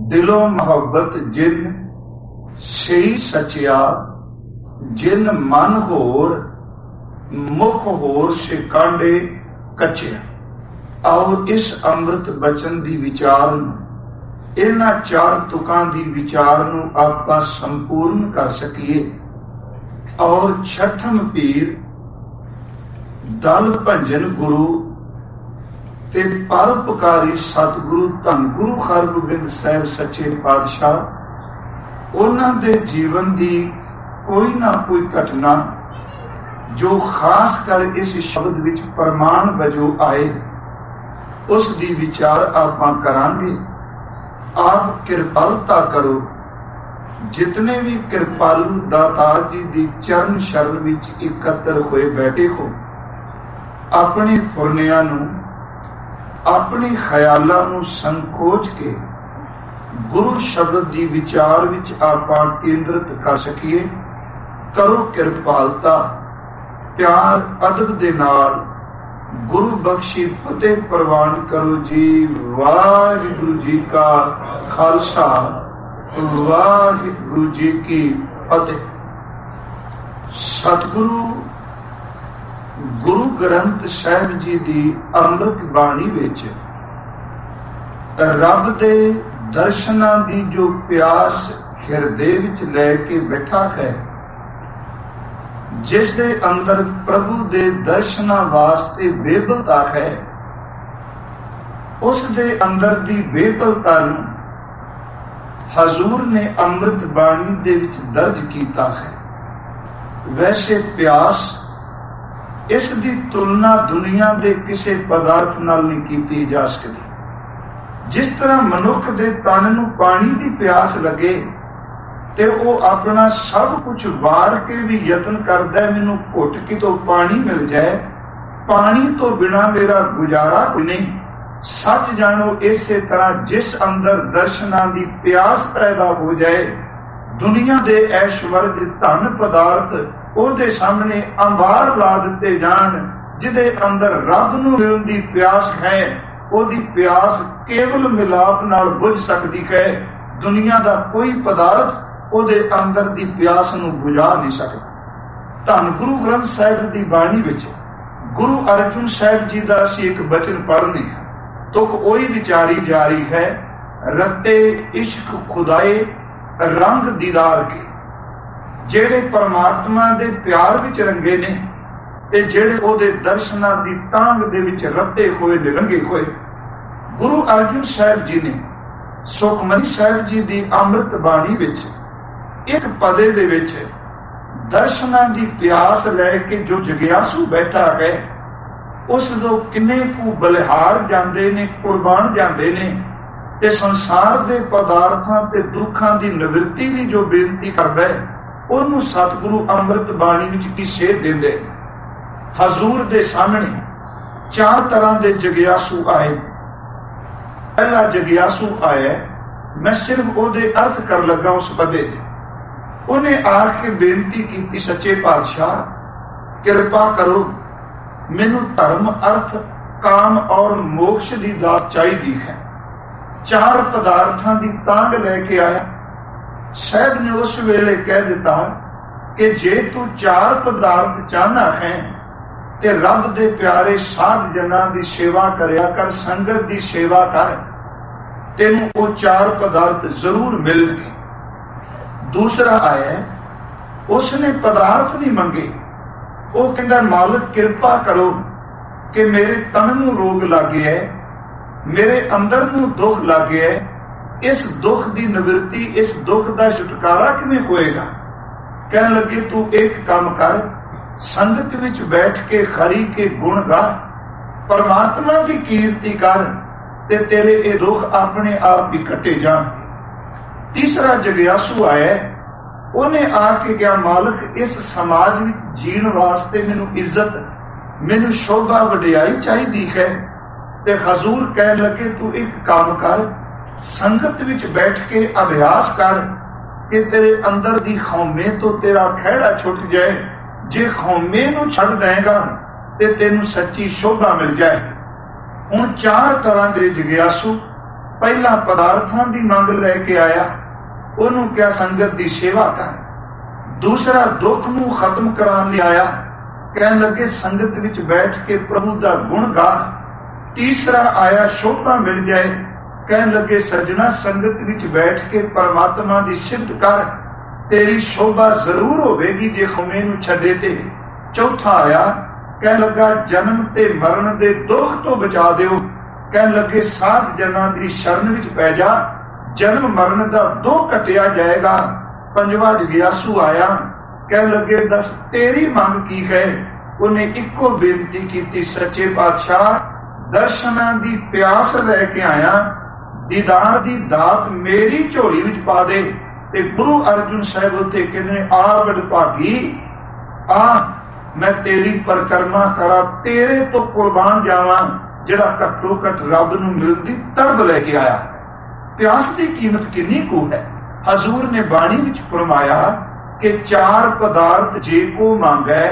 ਦਿਲੋਂ ਮੁਹੱਬਤ ਜਿਨ ਸਹੀ ਸਚਿਆ, ਜਿਨ ਮਨ ਹੋਰ ਮੁਖ ਹੋਰ ਸਿਕਾਂਡੇ ਕੱਚਿਆ। ਆਓ ਇਸ ਅੰਮ੍ਰਿਤ ਬਚਨ ਦੀ ਵਿਚਾਰ ਨੂੰ, ਇਹਨਾਂ ਚਾਰ ਤੁਕਾਂ ਦੀ ਵਿਚਾਰ ਨੂੰ ਆਪਾਂ ਸੰਪੂਰਨ ਕਰ ਸਕੀਏ ਔਰ ਛਠਮ ਪੀਰ ਦਲ ਭੰਜਨ ਗੁਰੂ ਤੇ ਪਰਉਪਕਾਰੀ ਸਤਿਗੁਰੂ ਧੰਨ ਗੁਰੂ ਹਰਗੋਬਿੰਦ ਸਾਹਿਬ ਸੱਚੇ ਪਾਤਸ਼ਾਹ, ਉਹਨਾਂ ਦੇ ਜੀਵਨ ਦੀ ਕੋਈ ਨਾ ਕੋਈ ਘਟਨਾ ਜੋ ਖਾਸ ਕਰ ਇਸ ਸ਼ਬਦ ਵਿੱਚ ਪ੍ਰਮਾਣ ਵਜੋਂ ਆਏ, ਉਸ ਦੀ ਵਿਚਾਰ ਆਪਾਂ ਕਰਾਂਗੇ। ਆਪ ਕਿਰਪਾਲਤਾ ਕਰੋ। ਜਿਤਨੇ ਵੀ ਕਿਰਪਾਲੂ ਦਾਤਾਰ ਜੀ ਦੀ ਚਰਨ ਸ਼ਰਨ ਵਿੱਚ ਇਕੱਤਰ ਹੋਏ ਬੈਠੇ ਹੋ, ਆਪਣੇ ਫੁਰਨਿਆਂ ਨੂੰ, ਆਪਣੇ ਖਿਆਲਾਂ ਨੂੰ ਸੰਕੋਚ ਕੇ ਗੁਰੂ ਸ਼ਬਦ ਦੀ ਵਿਚਾਰ ਵਿੱਚ ਆਪਾਂ ਕੇਂਦਰਿਤ ਕਰ ਸਕੀਏ। ਕਰੋ ਕਿਰਪਾਲਤਾ, ਪਿਆਰ ਅਦਬ ਦੇ ਨਾਲ ਗੁਰੂ ਬਖਸ਼ੀ ਫਤਿਹ ਪ੍ਰਵਾਨ ਕਰੋ ਜੀ। ਵਾਹਿਗੁਰੂ ਜੀ ਕਾ ਖਾਲਸਾ, ਵਾਹਿਗੁਰੂ ਜੀ ਕੀ ਫਤਿਹ। ਸਤਿਗੁਰੂ ਗੁਰੂ ਗ੍ਰੰਥ ਸਾਹਿਬ ਜੀ ਦੀ ਅੰਮ੍ਰਿਤ ਬਾਣੀ ਵਿੱਚ ਰੱਬ ਦੇ ਦਰਸ਼ਨਾਂ ਦੀ ਜੋ ਪਿਆਸ ਹਿਰਦੇ ਵਿੱਚ ਲੈ ਕੇ ਬੈਠਾ ਹੈ, ਜਿਸ ਦੇ ਅੰਦਰ ਪ੍ਰਭੂ ਦੇ ਦਰਸ਼ਨਾਂ ਵਾਸਤੇ ਬੇਬਲਤਾ ਹੈ, ਉਸ ਦੇ ਅੰਦਰ ਦੀ ਬੇਬਲਤਾ ਨੂੰ ਹਜ਼ੂਰ ਨੇ ਅੰਮ੍ਰਿਤ ਬਾਣੀ ਦੇ ਵਿੱਚ ਦਰਜ ਕੀਤਾ ਹੈ। ਵੈਸੇ ਪਿਆਸ, ਇਸ ਦੀ ਤੁਲਨਾ ਦੁਨੀਆ ਦੇ ਕਿਸੇ ਪਦਾਰਥ ਨਾਲ ਨਹੀਂ ਕੀਤੀ ਜਾ ਸਕਦੀ। ਜਿਸ ਤਰ੍ਹਾਂ ਮਨੁੱਖ ਦੇ ਤਨ ਨੂੰ ਪਾਣੀ ਦੀ ਪਿਆਸ ਲੱਗੇ ਤੇ ਉਹ ਆਪਣਾ ਸਭ ਕੁਝ ਵਾਰ ਕੇ ਵੀ ਯਤਨ ਕਰਦਾ, ਮੈਨੂੰ ਘੁੱਟ ਕਿਤੋਂ ਪਾਣੀ ਮਿਲ ਜਾਏ, ਪਾਣੀ ਤੋਂ ਬਿਨਾਂ ਮੇਰਾ ਗੁਜ਼ਾਰਾ ਕੋਈ ਨਹੀਂ। ਸੱਚ ਜਾਣੋ, ਇਸੇ ਤਰ੍ਹਾਂ ਜਿਸ ਅੰਦਰ ਦਰਸ਼ਨਾਂ ਦੀ ਪਿਆਸ ਪੈਦਾ ਹੋ ਜਾਏ, ਦੁਨੀਆ ਦੇ ਐਸ਼ਵਰਜ ਧਨ ਪਦਾਰਥ ਉਹਦੇ ਸਾਹਮਣੇ ਅੰਬਾਰ ਲਾ ਦਿੱਤੇ ਜਾਣ। ਜਿਹਦੇ ਅੰਦਰ ਰੱਬ ਨੂੰ ਮਿਲਣ ਦੀ ਪਿਆਸ ਹੈ, ਉਹਦੀ ਪਿਆਸ ਕੇਵਲ ਮਿਲਾਪ ਨਾਲ ਬੁਝ ਸਕਦੀ ਹੈ। ਦੁਨੀਆ ਦਾ ਕੋਈ ਪਦਾਰਥ ਉਹਦੇ ਅੰਦਰ ਦੀ ਪਿਆਸ ਨੂੰ ਬੁਝਾ ਨਹੀਂ ਸਕਦਾ। ਧੰਨ ਗੁਰੂ ਗ੍ਰੰਥ ਸਾਹਿਬ ਦੀ ਬਾਣੀ ਵਿੱਚ ਗੁਰੂ ਅਰਜਨ ਸਾਹਿਬ ਜੀ ਦਾ ਅਸੀਂ ਇੱਕ ਬਚਨ ਪੜ੍ਹਨੇ ਹਾਂ। ਤੁਕ ਉਹੀ ਵਿਚਾਰੀ ਜਾਰੀ ਹੈ, ਰੱਤੇ ਇਸ਼ਕ ਖੁਦਾਏ ਰੰਗ ਦੀਦਾਰ ਕੇ। ਜਿਹੜੇ ਪਰਮਾਤਮਾ ਦੇ ਪਿਆਰ ਵਿੱਚ ਰੰਗੇ ਨੇ ਤੇ ਜਿਹੜੇ ਉਹਦੇ ਦਰਸ਼ਨਾਂ ਦੀ ਤਾਂਘ ਦੇ ਵਿੱਚ ਰੱਤੇ ਹੋਏ ਨੇ, ਰੰਗੇ ਹੋਏ। ਗੁਰੂ ਅਰਜਨ ਸਾਹਿਬ ਜੀ ਨੇ ਸੁਖਮਨੀ ਸਾਹਿਬ ਜੀ ਦੀ ਅੰਮ੍ਰਿਤ ਬਾਣੀ ਵਿੱਚ ਇੱਕ ਪਦੇ ਦੇ ਵਿੱਚ ਦਰਸ਼ਨਾਂ ਦੀ ਪਿਆਸ ਲੈ ਕੇ ਜੋ ਜਗਿਆਸੂ ਬੈਠਾ ਹੈ, ਉਸ ਤੋਂ ਕਿੰਨੇ ਕੁ ਬਲਿਹਾਰ ਜਾਂਦੇ ਨੇ, ਕੁਰਬਾਨ ਜਾਂਦੇ ਨੇ, ਤੇ ਸੰਸਾਰ ਦੇ ਪਦਾਰਥਾਂ ਤੇ ਦੁੱਖਾਂ ਦੀ ਨਿਵਰਤੀ ਦੀ ਜੋ ਬੇਨਤੀ ਕਰਦਾ ਹੈ, ਉਹਨੂੰ ਸਤਿਗੁਰੂ ਅੰਮ੍ਰਿਤ ਬਾਣੀ ਵਿੱਚ ਕੀ ਸੇਧ ਦਿੰਦੇ। ਹਜ਼ੂਰ ਦੇ ਸਾਹਮਣੇ ਚਾਰ ਤਰ੍ਹਾਂ ਦੇ ਜਗਿਆਸੂ ਆਏ। ਪਹਿਲਾ ਜਗਿਆਸੂ ਆਇਆ, ਮੈਂ ਸਿਰਫ ਉਹਦੇ ਅਰਥ ਕਰ ਲੱਗਾ ਉਸ ਪਦੇ ਦੇ। ਉਹਨੇ ਆ ਕੇ ਬੇਨਤੀ ਕੀਤੀ, ਸੱਚੇ ਪਾਤਸ਼ਾਹ ਕਿਰਪਾ ਕਰੋ, ਮੈਨੂੰ ਧਰਮ, ਅਰਥ, ਕਾਮ ਔਰ ਮੋਕਸ਼ ਦੀ ਦਾਤ ਚਾਹੀਦੀ ਹੈ। ਚਾਰ ਪਦਾਰਥਾਂ ਦੀ ਤਾਂਘ ਲੈ ਕੇ ਆਇਆ। ਸਾਹਿਬ ਨੇ ਉਸ ਵੇਲੇ ਕਹਿ ਦਿੱਤਾ ਕਿ ਜੇ ਤੂੰ ਚਾਰ ਪਦਾਰਥ ਚਾਹਨਾ ਹੈ ਤੇ ਰੱਬ ਦੇ ਪਿਆਰੇ ਸਾਧ ਜਨਾਂ ਦੀ ਸੇਵਾ ਕਰਿਆ ਕਰ, ਸੰਗਤ ਦੀ ਸੇਵਾ ਕਰ, ਤੈਨੂੰ ਉਹ ਚਾਰ ਪਦਾਰਥ ਜ਼ਰੂਰ ਮਿਲਣਗੇ। ਦੂਸਰਾ ਆਇਆ, ਉਸਨੇ ਪਦਾਰਥ ਨਹੀਂ ਮੰਗੇ। ਉਹ ਕਹਿੰਦਾ, ਮਾਲਕ ਕਿਰਪਾ ਕਰੋ ਕਿ ਮੇਰੇ ਤਨ ਨੂੰ ਰੋਗ ਲੱਗ ਗਿਆ, ਮੇਰੇ ਅੰਦਰ ਨੂੰ ਦੁੱਖ ਲੱਗ ਗਿਆ, ਇਸ ਦੁੱਖ ਦੀ ਨਿਵਰਤੀ, ਇਸ ਦੁੱਖ ਦਾ ਛੁਟਕਾਰਾ ਕਿਵੇਂ ਹੋਏਗਾ। ਕਹਿਣ ਲੱਗੇ, ਤੂੰ ਇੱਕ ਕੰਮ ਕਰ, ਸੰਗਤ ਵਿੱਚ ਬੈਠ ਕੇ ਖਰੀ ਕੇ ਗੁਣ ਗਾ, ਪਰਮਾਤਮਾ ਦੀ ਕੀਰਤੀ ਕਰ, ਤੇ ਤੇਰੇ ਇਹ ਦੁੱਖ ਆਪਣੇ ਆਪ ਹੀ ਕੱਟੇ ਜਾਣ। ਤੀਸਰਾ ਜਗਿਆਸੂ ਆਇਆ। ਉਹਨੇ ਆ ਕੇ ਕਿਹਾ, ਮਾਲਕ ਇਸ ਸਮਾਜ ਵਿੱਚ ਜੀਣ ਵਾਸਤੇ ਮੈਨੂੰ ਇੱਜ਼ਤ, ਮੈਨੂੰ ਸ਼ੋਭਾ ਵਡਿਆਈ ਚਾਹੀਦੀ ਹੈ। ਤੇ ਹਜ਼ੂਰ ਕਹਿਣ ਲੱਗੇ, ਤੂੰ ਇੱਕ ਕੰਮ ਕਰ, ਸੰਗਤ ਵਿੱਚ ਬੈਠ ਕੇ ਅਭਿਆਸ ਕਰ ਕਿ ਤੇਰੇ ਅੰਦਰ ਦੀ ਖੌਮੇ ਤੋਂ ਤੇਰਾ ਖਹਿੜਾ ਛੁੱਟ ਜਾਏ। ਜੇ ਖੌਮੇ ਨੂੰ ਛੱਡ ਦੇਗਾ ਤੇ ਤੈਨੂੰ ਸੱਚੀ ਸ਼ੋਭਾ ਮਿਲ ਜਾਏ। ਹੁਣ ਚਾਰ ਤਰ੍ਹਾਂ ਦੇ ਜਗਿਆਸੂ ਪਹਿਲਾਂ ਪਦਾਰਥਾਂ ਦੀ ਮੰਗ ਲੈ ਕੇ ਆਇਆ, ਉਹਨੂੰ ਕਿਹਾ ਸੰਗਤ ਦੀ ਸੇਵਾ ਕਰ। ਦੂਸਰਾ ਦੁੱਖ ਨੂੰ ਖਤਮ ਕਰਾਉਣ ਲਈ ਆਇਆ, ਕਹਿਣ ਲੱਗੇ ਸੰਗਤ ਵਿੱਚ ਬੈਠ ਕੇ ਪ੍ਰਭੂ ਦਾ ਗੁਣ ਗਾ। ਤੀਸਰਾ ਆਇਆ ਸ਼ੋਭਾ ਮਿਲ ਜਾਏ, ਕਹਿਣ ਲੱਗੇ ਸੱਜਣਾ ਸੰਗਤ ਵਿੱਚ ਬੈਠ ਕੇ ਪਰਮਾਤਮਾ ਦੀ ਸਿਫਤ ਕਰ, ਤੇਰੀ ਸ਼ੋਭਾ ਜ਼ਰੂਰ ਹੋਵੇਗੀ ਜੇ ਖੁਮੇ ਨੂੰ ਛੱਡੇ ਤੇ। ਚੌਥਾ ਆਇਆ, ਕਹਿਣ ਲੱਗਾ ਜਨਮ ਤੇ ਮਰਨ ਦੇ ਦੁੱਖ ਤੋਂ ਬਚਾ ਦਿਓ, ਕਹਿਣ ਲੱਗੇ ਸਾਧ ਜਨਾਂ ਦੀ ਸ਼ਰਨ ਵਿੱਚ ਪੈ ਜਾ, ਜਨਮ ਮਰਨ ਦਾ ਦੁੱਖ ਕੱਟਿਆ ਜਾਏਗਾ। ਪੰਜਵਾਂ ਜਗਿਆਸੂ ਆਇਆ, ਕਹਿਣ ਲੱਗੇ ਦੱਸ ਤੇਰੀ ਮੰਗ ਕੀ ਹੈ। ਉਹਨੇ ਇੱਕੋ ਬੇਨਤੀ ਕੀਤੀ, ਸੱਚੇ ਪਾਤਸ਼ਾਹ ਦਰਸ਼ਨਾਂ ਦੀ ਪਿਆਸ ਲੈ ਕੇ ਆਇਆ, ਦੀਦਾਰ ਦੀ ਦਾਤ ਮੇਰੀ ਝੋਲੀ ਵਿੱਚ ਪਾ ਦੇ। ਤੇ ਗੁਰੂ ਅਰਜਨ ਸਾਹਿਬ ਉੱਤੇ ਕਹਿੰਦੇ ਆ ਬੜ ਭਾਗੀ, ਆ ਮੈਂ ਤੇਰੀ ਪਰਕਰਮਾ ਕਰਾਂ, ਤੇਰੇ ਤੋਂ ਕੁਰਬਾਨ ਜਾਵਾਂ, ਜਿਹੜਾ ਘੱਟੋ ਘੱਟ ਰੱਬ ਨੂੰ ਮਿਲਣ ਦੀ ਤੜਬ ਲੈ ਕੇ ਆਇਆ। ਪਿਆਸ ਦੀ ਕੀਮਤ ਕਿੰਨੀ ਕੁ ਹੈ। ਹਜ਼ੂਰ ਨੇ ਬਾਣੀ ਵਿੱਚ ਫਰਮਾਇਆ ਕਿ ਚਾਰ ਪਦਾਰਥ ਜੇ ਕੋ ਮੰਗੈ,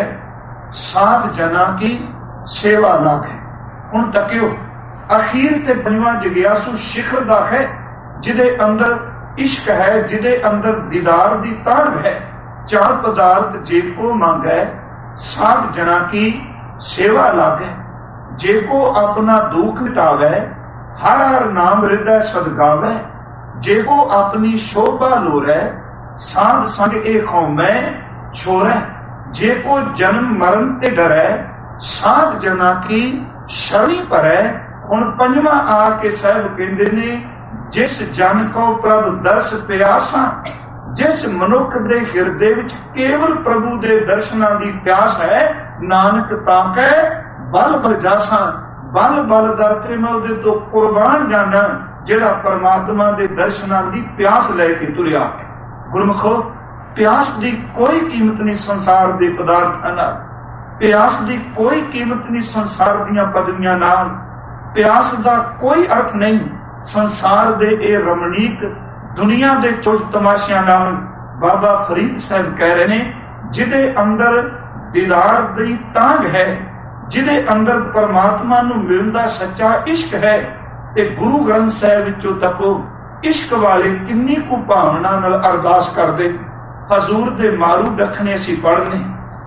ਸਾਧ ਜਨਾ ਕੀ ਸੇਵਾ ਲਾਗੇ। ਹੁਣ ਤੱਕਿਓ, ਅਖੀਰ ਤੇ ਪੰਜਵਾਂ ਜਗਿਆਸੂ ਸਿਖਰ ਦਾ ਹੈ, ਜਿਹਦੇ ਅੰਦਰ ਇਸ਼ਕ ਹੈ, ਜਿਹਦੇ ਅੰਦਰ ਦੀਦਾਰ ਦੀ ਤਾਂਘ ਹੈ। ਚਾਰ ਪਦਾਰਥ ਜੇ ਕੋ ਮੰਗੈ, ਸਾਧ ਜਨਾ ਕੀ ਸੇਵਾ ਲਾਗੇ। ਜੇ ਕੋ ਆਪਣਾ ਦੁੱਖ ਮਿਟਾਵੇ, ਹਰ ਹਰ ਨਾਮ ਹਿਰਦੈ ਸਦਗਾਵੇ। ਜੇ ਕੋ ਆਪਣੀ ਸ਼ੋਭਾ ਲੋਰੈ, ਸਾਧ ਸੰਗ ਇਹ ਖੌਮੈ ਛੋਰੈ। ਜੇ ਕੋ ਜਨਮ ਮਰਨ ਤੇ ਡਰੈ, ਸਾਧ ਜਨਾ ਕੀ ਸ਼ਰਣੀ ਭਰੈ। ਹੁਣ ਪੰਜਵਾਂ ਆ ਕੇ ਸਾਹਿਬ ਕਹਿੰਦੇ ਨੇ, ਜਿਸ ਜਨ ਕੋ ਪ੍ਰਭ ਦਰਸ ਪਿਆਸਾ, ਜਿਸ ਮਨੁੱਖ ਦੇ ਹਿਰਦੇ ਵਿੱਚ ਕੇਵਲ ਪ੍ਰਭੂ ਦੇ ਦਰਸ਼ਨਾਂ ਦੀ ਪਿਆਸ ਹੈ, ਨਾਨਕ ਤਾਂ ਕਹਿ ਬਲ ਬਲ ਜਾਸਾਂ। ਬਲ ਬਲ ਦਰ ਤੇ ਮੈਂ ਉਹਦੇ ਤੋਂ ਕੁਰਬਾਨ ਜਾਣਾ, ਜਿਹੜਾ ਪਰਮਾਤਮਾ ਦੇ ਦਰਸ਼ਨਾਂ ਦੀ ਪਿਆਸ ਲੈ ਕੇ ਤੁਰਿਆ। ਗੁਰਮੁਖੋ, ਪਿਆਸ ਦੀ ਕੋਈ ਕੀਮਤ ਨਹੀਂ ਸੰਸਾਰ ਦੇ ਪਦਾਰਥਾਂ ਨਾਲ, ਪਿਆਸ ਦੀ ਕੋਈ ਕੀਮਤ ਨਹੀਂ ਸੰਸਾਰ ਦੀਆਂ ਪਦਵੀਆਂ ਨਾਲ, ਪਿਆਸ ਦਾ ਕੋਈ ਅਰਥ ਨਹੀਂ ਸੰਸਾਰ ਦੇ ਇਹ ਰਮਣੀਕ ਦੁਨੀਆ ਦੇ ਚੁੱਜ ਤਮਾਸ਼ਿਆਂ ਨਾਲ। ਬਾਬਾ ਫਰੀਦ ਸਾਹਿਬ ਕਹਿ ਰਹੇ ਨੇ, ਜਿਹਦੇ ਅੰਦਰ ਦੀਦਾਰ ਦੀ ਤਾਂਘ ਹੈ, ਜਿਹਦੇ ਅੰਦਰ ਪਰਮਾਤਮਾ ਨੂੰ ਮਿਲਣ ਦਾ ਸੱਚਾ ਇਸ਼ਕ ਹੈ, ਤੇ ਗੁਰੂ ਗ੍ਰੰਥ ਸਾਹਿਬ ਵਿੱਚੋਂ ਤੱਕੋ ਇਸ਼ਕ ਵਾਲੇ ਕਿੰਨੀ ਕੁ ਭਾਵਨਾ ਨਾਲ ਅਰਦਾਸ ਕਰਦੇ। ਹਜ਼ੂਰ ਦੇ ਮਾਰੂ ਡਖਣੇ ਅਸੀਂ ਪੜ੍ਹਨੇ,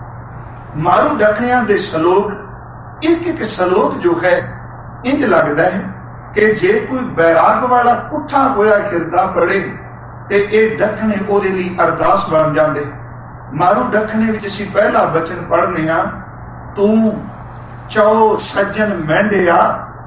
ਮਾਰੂ ਡਖਣਿਆਂ ਦੇ ਸ਼ਲੋਕ, ਇੱਕ ਇੱਕ ਸ਼ਲੋਕ ਜੋ ਹੈ ਇੰਜ ਲੱਗਦਾ ਹੈ ਕਿ ਜੇ ਕੋਈ ਬੈਰਾਗ ਵਾਲਾ ਪੁੱਠਾ ਹੋਇਆ ਹਿਰਦਾ ਪੜੇ ਤੇ ਇਹ ਡਖਣੇ ਉਹਦੇ ਲਈ ਅਰਦਾਸ ਬਣ ਜਾਂਦੇ। ਮਾਰੂ ਡਖਣੇ ਵਿੱਚ ਅਸੀਂ ਪਹਿਲਾ ਬਚਨ ਪੜ੍ਹਨੇ ਆ, ਤੂੰ ਚੌ ਸੱਜਣ ਮਹਿੰਡਿਆ।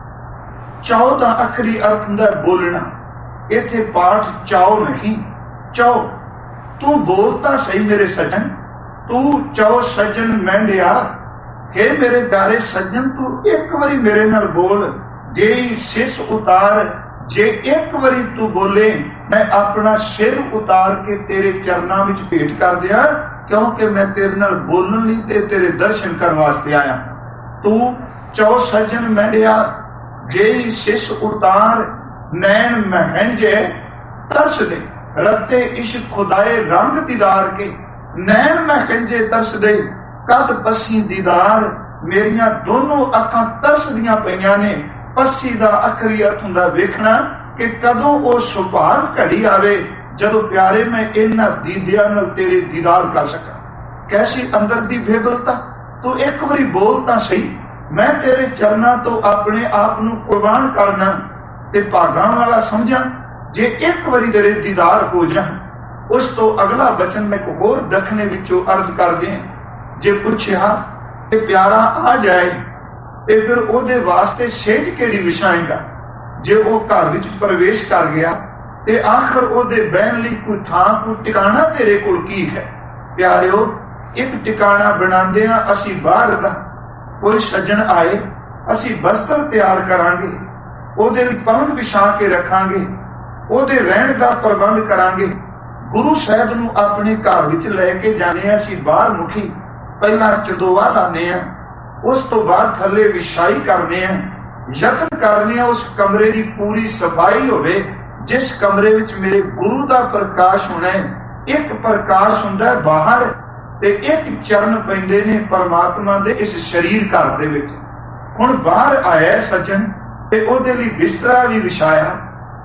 ਚੌ ਦਾ ਅਖਰੀ ਅਰਥ ਹੁੰਦਾ ਬੋਲਣਾ, ਇੱਥੇ ਪਾਠ ਚਾਉ ਨਹੀਂ, ਚੌ। ਤੂੰ ਬੋਲਤਾ ਸਹੀ ਮੇਰੇ ਸੱਜਣ, ਤੂੰ ਚੌ ਸੱਜਣ ਮਹਿੰਡਿਆ। हे ਮੇਰੇ ਪਿਆਰੇ ਸੱਜਣ, ਤੂੰ ਇੱਕ ਵਾਰੀ ਮੇਰੇ ਨਾਲ ਬੋਲ। ਜੇ ਸਿਸ ਉਤਾਰ, ਜੇ ਇੱਕ ਵਾਰੀ ਤੂੰ ਬੋਲੇ, ਮੈਂ ਆਪਣਾ ਸਿਰ ਉਤਾਰ ਕੇ ਤੇਰੇ ਚਰਨਾਂ ਵਿੱਚ ਭੇਟ ਕਰ ਦਿਆਂ, ਕਿਉਂਕਿ ਮੈਂ ਤੇਰੇ ਨਾਲ ਬੋਲਣ ਲਈ ਤੇ ਤੇਰੇ ਦਰਸ਼ਨ ਕਰਨ ਵਾਸਤੇ ਆਇਆ। ਤੂੰ ਚੌ ਸੱਜਣ ਮਹਿੰਡਿਆ, ਜੇ ਸਿਸ ਉਤਾਰ, ਨੈਣ ਮਹਿੰਜੇ ਤਰਸਦੇ। ਰੱਤੇ ਇਸ਼ਕ ਖੁਦਾਏ ਰੰਗ ਦੀਦਾਰ ਕੇ, ਨੈਣ ਮਹਿੰਜੇ ਤਰਸਦੇ। ਕਦ ਪੱਸੀ ਦੀਦਾਰ, ਮੇਰੀਆਂ ਦੋਨੋਂ ਅੱਖਾਂ ਤਰਸਦੀਆਂ ਪਈਆਂ ਨੇ। ਪੱਸੀ ਦਾ ਅਖਰੀ ਅਰਥ ਹੁੰਦਾ ਵੇਖਣਾ, ਕਿ ਕਦੋਂ ਉਹ ਸੁਭਾਗ ਘੜੀ ਆਵੇ ਜਦੋਂ ਪਿਆਰੇ ਮੈਂ ਇਹਨਾਂ ਦੀਦਿਆਂ ਨਾਲ ਤੇਰੇ ਦੀਦਾਰ ਕਰ ਸਕਾਂ। ਕੈਸੀ ਅੰਦਰ ਦੀ ਬੇਬਲਤਾ। ਤੂੰ ਇੱਕ ਵਾਰੀ ਬੋਲ ਤਾਂ ਸਹੀ, ਮੈਂ ਤੇਰੇ ਚਰਨਾਂ ਤੋਂ ਆਪਣੇ ਆਪ ਨੂੰ ਕੁਰਬਾਨ ਕਰਨਾ ਤੇ ਭਾਗਾਂ ਵਾਲਾ ਸਮਝਾਂ ਜੇ ਇੱਕ ਵਾਰੀ ਤੇਰੇ ਦੀਦਾਰ ਹੋ ਜਾ। ਉਸ ਤੋਂ ਅਗਲਾ ਬਚਨ ਮੈਂ ਇੱਕ ਹੋਰ ਦੱਖਣੇ ਵਿੱਚੋਂ ਅਰਜ਼ ਕਰਦੇ, ਜੇ ਪੁੱਛਿਆ ਤੇ ਪਿਆਰਾ ਆ ਜਾਏ ਤੇ ਫਿਰ ਉਹਦੇ ਵਾਸਤੇ ਸੇਜ ਕਿਹੜੀ ਵਿਛਾਏਗਾ। ਜੇ ਉਹ ਘਰ ਵਿੱਚ ਪ੍ਰਵੇਸ਼ ਕਰ ਗਿਆ ਤੇ ਆਖਰ ਉਹਦੇ ਬਹਿਣ ਲਈ ਕੋਈ ਥਾਂ, ਕੋਈ ਟਿਕਾਣਾ ਤੇਰੇ ਕੋਲ ਕੀ ਹੈ। ਪਿਆਰਿਓ, ਇੱਕ ਟਿਕਾਣਾ ਬਣਾਉਂਦੇ ਆ ਅਸੀਂ ਬਾਹਰ ਦਾ। ਕੋਈ ਸੱਜਣ ਆਏ, ਅਸੀਂ ਬਸਤਰ ਤਿਆਰ ਕਰਾਂਗੇ, ਉਹਦੇ ਲਈ ਪਵਨ ਵਿਛਾ ਕੇ ਰੱਖਾਂਗੇ, ਉਹਦੇ ਰਹਿਣ ਦਾ ਪ੍ਰਬੰਧ ਕਰਾਂਗੇ। ਗੁਰੂ ਸਾਹਿਬ ਨੂੰ ਆਪਣੇ ਘਰ ਵਿੱਚ ਲੈ ਕੇ ਜਾਣੇ, ਅਸੀਂ ਬਾਹਰ ਮੁਖੀ ਪਹਿਲਾਂ ਚੰਦੋਆ ਲਾਉਂਦੇ ਆ, ਉਸ ਤੋਂ ਬਾਅਦ ਥੱਲੇ ਵਿਛਾਈ ਕਰਨੇ ਆ, ਯਤਨ ਕਰਨੇ ਆ ਉਸ ਕਮਰੇ ਦੀ ਪੂਰੀ ਸਫਾਈ ਹੋਵੇ ਜਿਸ ਕਮਰੇ ਵਿੱਚ ਮੇਰੇ ਗੁਰੂ ਦਾ ਪ੍ਰਕਾਸ਼ ਹੋਣਾ ਹੈ। ਇੱਕ ਪ੍ਰਕਾਸ਼ ਹੁੰਦਾ ਬਾਹਰ ਤੇ ਇੱਕ ਚਰਨ ਪੈਂਦੇ ਨੇ ਪਰਮਾਤਮਾ ਦੇ ਇਸ ਸਰੀਰ ਘਰ ਦੇ ਵਿੱਚ। ਹੁਣ ਬਾਹਰ ਆਇਆ ਸੱਜਣ ਤੇ ਉਹਦੇ ਲਈ ਬਿਸਤਰਾ ਵੀ ਵਿਛਾਇਆ,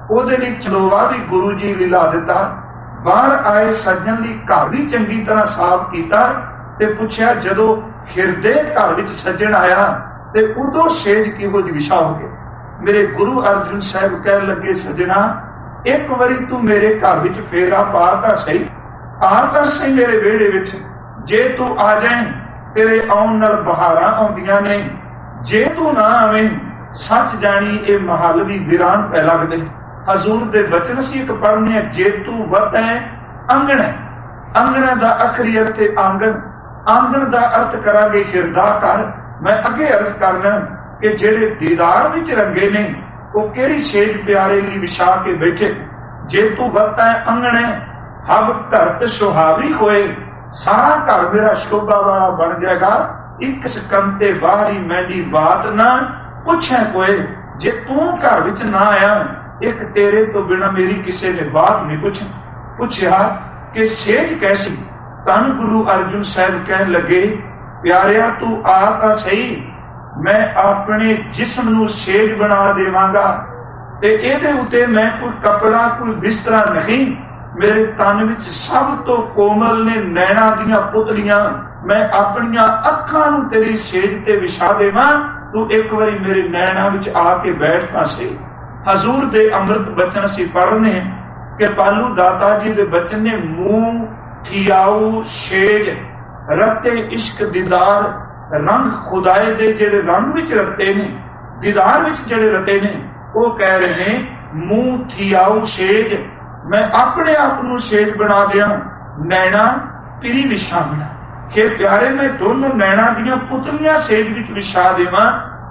ਉਹਦੇ ਲਈ ਚਲੋਵਾ ਵੀ ਗੁਰੂ ਜੀ ਵੀ ਲਾ ਦਿੱਤਾ। ਬਾਹਰ ਆਏ ਸੱਜਣ ਲਈ ਘਰ ਵੀ ਚੰਗੀ ਤਰ੍ਹਾਂ ਸਾਫ਼ ਕੀਤਾ ਤੇ ਪੁੱਛਿਆ, ਜਦੋਂ ਹਿਰਦੇ ਘਰ ਵਿੱਚ ਸੱਜਣ ਆਇਆ ਤੇ ਉਦੋਂ ਸੇਜ ਕਿਹੋ ਜਿਹੀ ਵਿਸ਼ਾ ਹੋ ਗਏ। ਮੇਰੇ ਗੁਰੂ ਅਰਜਨ ਸਾਹਿਬ ਕਹਿਣ ਲੱਗੇ, ਸੱਜਣਾ ਇੱਕ ਵਾਰੀ ਤੂੰ ਮੇਰੇ ਘਰ ਵਿੱਚ ਫੇਰਾ ਪਾ ਤਾਂ ਸਹੀ, ਆ ਤਾਂ ਸਹੀ ਮੇਰੇ ਵਿਹੜੇ ਵਿੱਚ। ਜੇ ਤੂੰ ਆ ਜਾਏ ਤੇਰੇ ਆਉਣ ਨਾਲ ਬਹਾਰਾਂ ਆਉਂਦੀਆਂ ਨੇ, ਜੇ ਤੂੰ ਨਾ ਆਵੇਂ ਸੱਚ ਜਾਣੀ ਇਹ ਮਹੱਲ ਵੀ ਵੀਰਾਨ ਪੈ ਲੱਗਦੇ। ਹਜ਼ੂਰ ਦੇ ਬਚਨ ਅਸੀਂ ਇੱਕ ਪੜ੍ਹਨੇ ਆ, ਜੇ ਤੂੰ ਵਤੈ ਅੰਗਣ। ਅੰਗਣ ਦਾ ਅਖਰੀ ਅਰਥ ਹੈ ਆਂਗਣ, ਆਂਗਣ ਦਾ ਅਰਥ ਕਰਾਂਗੇ ਹਿਰਦਾ ਘਰ। ਮੈਂ ਅੱਗੇ ਅਰਜ਼ ਕਰਨਾ ਕਿ ਜਿਹੜੇ ਦੀਦਾਰ ਵਿੱਚ ਰੰਗੇ ਨੇ ਉਹ ਕਿਹੜੀ ਸੇਜ ਪਿਆਰੇ ਲਈ ਵਿਛਾ ਕੇ ਬੈਠੇ। ਜੇ ਤੂੰ ਵਤੈ ਅੰਗਣ ਹਬ ਧਰਤ ਸੁਹਾਵੀ ਹੋਏ, ਸਾਰਾ ਘਰ ਮੇਰਾ ਸ਼ੋਭਾ ਵਾਲਾ ਬਣ ਜਾਏਗਾ। ਇੱਕ ਸਕੰਦ ਤੇ ਬਾਹਰੀ ਮੈਂਡੀ ਬਾਤ ਨਾ ਪੁੱਛੇ ਕੋਏ। ਜੇ ਤੂੰ ਘਰ ਵਿੱਚ ਨਾ ਆਇਆ, ਇੱਕ ਤੇਰੇ ਤੋਂ ਬਿਨਾ ਮੇਰੀ ਕਿਸੇ ਨੇ ਬਾਤ ਨਹੀਂ ਪੁੱਛਿਆ ਕਿ ਸੇਜ ਕੈਸੀ। ਧੰਨ ਗੁਰੂ ਅਰਜਨ ਸਾਹਿਬ ਕਹਿਣ ਲੱਗੇ, ਪਿਆਰਿਆ ਤੂੰ ਆ ਤਾਂ ਸਹੀ, ਮੈਂ ਆਪਣੇ ਜਿਸਮ ਨੂੰ ਸੇਜ ਬਣਾ ਦੇਵਾਂਗਾ ਤੇ ਇਹਦੇ ਉੱਤੇ ਮੈਂ ਕੋਈ ਕੱਪੜਾ ਕੋਈ ਬਿਸਤਰਾ ਨਹੀਂ। ਮੇਰੇ ਤਨ ਵਿੱਚ ਸਭ ਤੋਂ ਕੋਮਲ ਨੇ ਨੈਣਾ ਦੀਆਂ ਪੁਤਲੀਆਂ, ਮੈਂ ਆਪਣੀਆਂ ਅੱਖਾਂ ਨੂੰ ਤੇਰੀ ਸੇਜ ਤੇ ਵਿਛਾ ਦੇਵਾਂ। ਤੂੰ ਇੱਕ ਵਾਰੀ ਮੇਰੇ ਨੈਣਾ ਵਿੱਚ ਆ ਕੇ ਬੈਠ ਤਾਂ ਸਹੀ। ਹਜ਼ੂਰ ਦੇ ਅੰਮ੍ਰਿਤ ਬਚਨ ਅਸੀਂ ਪੜ੍ਹਨੇ ਕਿ ਪਾਲੂ ਦਾਤਾ ਜੀ ਦੇ ਬਚਨ ਨੇ, ਮੂੰਹ ਥਿਆਊ ਸੇਜ ਰਤੇ ਇਸ਼ਕ ਦੀਦਾਰ। ਰੰਗ ਖੁਦਾਏ ਦੇ ਜਿਹੜੇ ਰੰਗ ਵਿੱਚ ਰਤੇ ਨੇ, ਦੀਦਾਰ ਵਿੱਚ ਜਿਹੜੇ ਰਤੇ ਨੇ, ਉਹ ਕਹਿ ਰਹੇ ਨੇ ਮੂੰਹ ਥਿਆਊ ਸੇਜ, ਮੈਂ ਆਪਣੇ ਆਪ ਨੂੰ ਸੇਜ ਬਣਾ ਦਿਆਂ, ਨੈਣਾ ਤੇਰੀ ਵਿਛਾ ਬਣਾ। ਕਿ ਪਿਆਰੇ ਮੈਂ ਦੋਨੋਂ ਨੈਣਾ ਦੀਆਂ ਪੁਤਲੀਆਂ ਸੇਜ ਵਿੱਚ ਵਿਛਾ ਦੇਵਾਂ।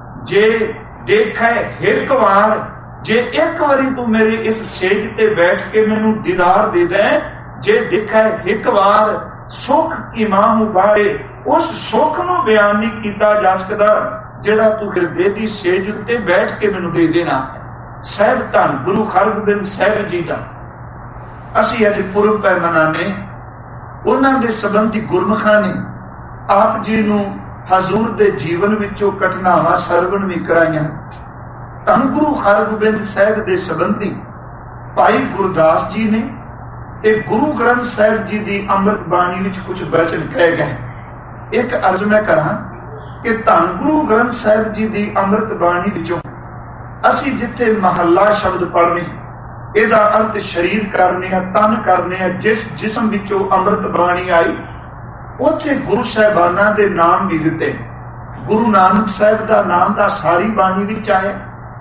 ਜੇ ਦੇਖੈ ਇੱਕ ਵਾਰ, ਜੇ ਇੱਕ ਵਾਰੀ ਤੂੰ ਮੇਰੇ ਇਸ ਸੇਜ ਤੇ ਬੈਠ ਕੇ ਮੈਨੂੰ ਦੀਦਾਰ ਦੇ ਦੇ, ਜੇ ਦੇਖੈ ਇੱਕ ਵਾਰ ਸੁੱਖ ਕੀ ਮਾਂ ਮੁਬਾਰੇ, ਉਸ ਸੁੱਖ ਨੂੰ ਬਿਆਨ ਨਹੀਂ ਕੀਤਾ ਜਾ ਸਕਦਾ ਜਿਹੜਾ ਤੂੰ ਹਿਰਦੇ ਦੀ ਸੇਜ ਉੱਤੇ ਬੈਠ ਕੇ ਮੈਨੂੰ ਦੇ ਦੇਣਾ। ਸਾਹਿਬ ਧੰਨ ਗੁਰੂ ਹਰਗੋਬਿੰਦ ਸਾਹਿਬ ਜੀ ਦਾ ਅਸੀਂ ਅੱਜ ਪੁਰਬ ਪੈ ਮਨਾਨੇ। ਉਹਨਾਂ ਦੇ ਸੰਬੰਧੀ ਗੁਰਮੁਖਾਂ ਨੇ ਆਪ ਜੀ ਨੂੰ ਹਜ਼ੂਰ ਦੇ ਜੀਵਨ ਵਿੱਚੋਂ ਘਟਨਾਵਾਂ ਸਰਵਣ ਵੀ ਕਰਾਈਆਂ। ਧੰਨ ਗੁਰੂ ਹਰਗੋਬਿੰਦ ਸਾਹਿਬ ਦੇ ਸੰਬੰਧੀ ਭਾਈ ਗੁਰਦਾਸ ਜੀ ਨੇ ਤੇ ਗੁਰੂ ਗ੍ਰੰਥ ਸਾਹਿਬ ਜੀ ਦੀ ਅੰਮ੍ਰਿਤ ਬਾਣੀ ਵਿੱਚ ਕੁਝ ਬਚਨ ਕਹੇ ਗਏ। ਇੱਕ ਅਰਜ਼ ਮੈਂ ਕਰਾਂ ਕਿ ਧੰਨ ਗੁਰੂ ਗ੍ਰੰਥ ਸਾਹਿਬ ਜੀ ਦੀ ਅੰਮ੍ਰਿਤ ਬਾਣੀ ਵਿੱਚੋਂ ਅਸੀਂ ਜਿੱਥੇ ਮਹੱਲਾ ਸ਼ਬਦ ਪੜ੍ਹਨੇ, ਇਹਦਾ ਅਰਥ ਸਰੀਰ ਕਰਨੇ ਆ, ਤਨ ਕਰਨੇ ਆ, ਜਿਸ ਜਿਸਮ ਵਿੱਚੋਂ ਅੰਮ੍ਰਿਤ ਬਾਣੀ ਆਈ ਉੱਥੇ ਗੁਰੂ ਸਾਹਿਬਾਨਾਂ ਦੇ ਨਾਮ ਵੀ ਦਿੱਤੇ। ਗੁਰੂ ਨਾਨਕ ਸਾਹਿਬ ਦਾ ਨਾਮ ਤਾਂ ਸਾਰੀ ਬਾਣੀ ਵਿੱਚ ਆਇਆ।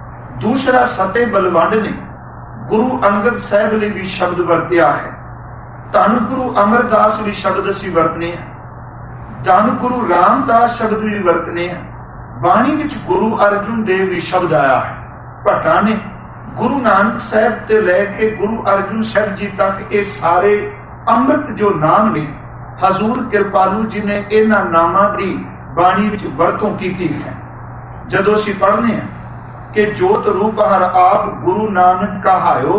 ਦੂਸਰਾ ਸਤੇ ਬਲਵੰਡ ਨੇ ਗੁਰੂ ਅੰਗਦ ਸਾਹਿਬ ਲਈ ਵੀ ਸ਼ਬਦ ਵਰਤਿਆ ਹੈ। ਧੰਨ ਗੁਰੂ ਅਮਰਦਾਸ ਵੀ ਸ਼ਬਦ ਅਸੀਂ ਵਰਤਨੇ ਆ, ਧੰਨ ਗੁਰੂ ਰਾਮਦਾਸ ਸ਼ਬਦ ਵੀ ਵਰਤਨੇ ਆ। ਬਾਣੀ ਵਿੱਚ ਗੁਰੂ ਅਰਜਨ ਦੇਵ ਵੀ ਸ਼ਬਦ ਆਇਆ ਹੈ। ਭੱਟਾਂ ਨੇ ਗੁਰੂ ਨਾਨਕ ਸਾਹਿਬ ਤੇ ਲੈ ਕੇ ਗੁਰੂ ਅਰਜਨ ਸਾਹਿਬ ਜੀ ਤੱਕ ਇਹ ਸਾਰੇ ਅੰਮ੍ਰਿਤ ਜੋ ਨਾਮ ਨੇ, ਹਜ਼ੂਰ ਕਿਰਪਾਲੂ ਜੀ ਨੇ ਇਹਨਾਂ ਨਾਮਾਂ ਦੀ ਬਾਣੀ ਵਿੱਚ ਵਰਤੋਂ ਕੀਤੀ ਹੈ। ਜਦੋਂ ਅਸੀਂ ਪੜ੍ਹਨੇ ਆ ਕਿ ਜੋਤ ਰੂਪ ਹਰ ਆਪ ਗੁਰੂ ਨਾਨਕ ਕਹਾਇਓ,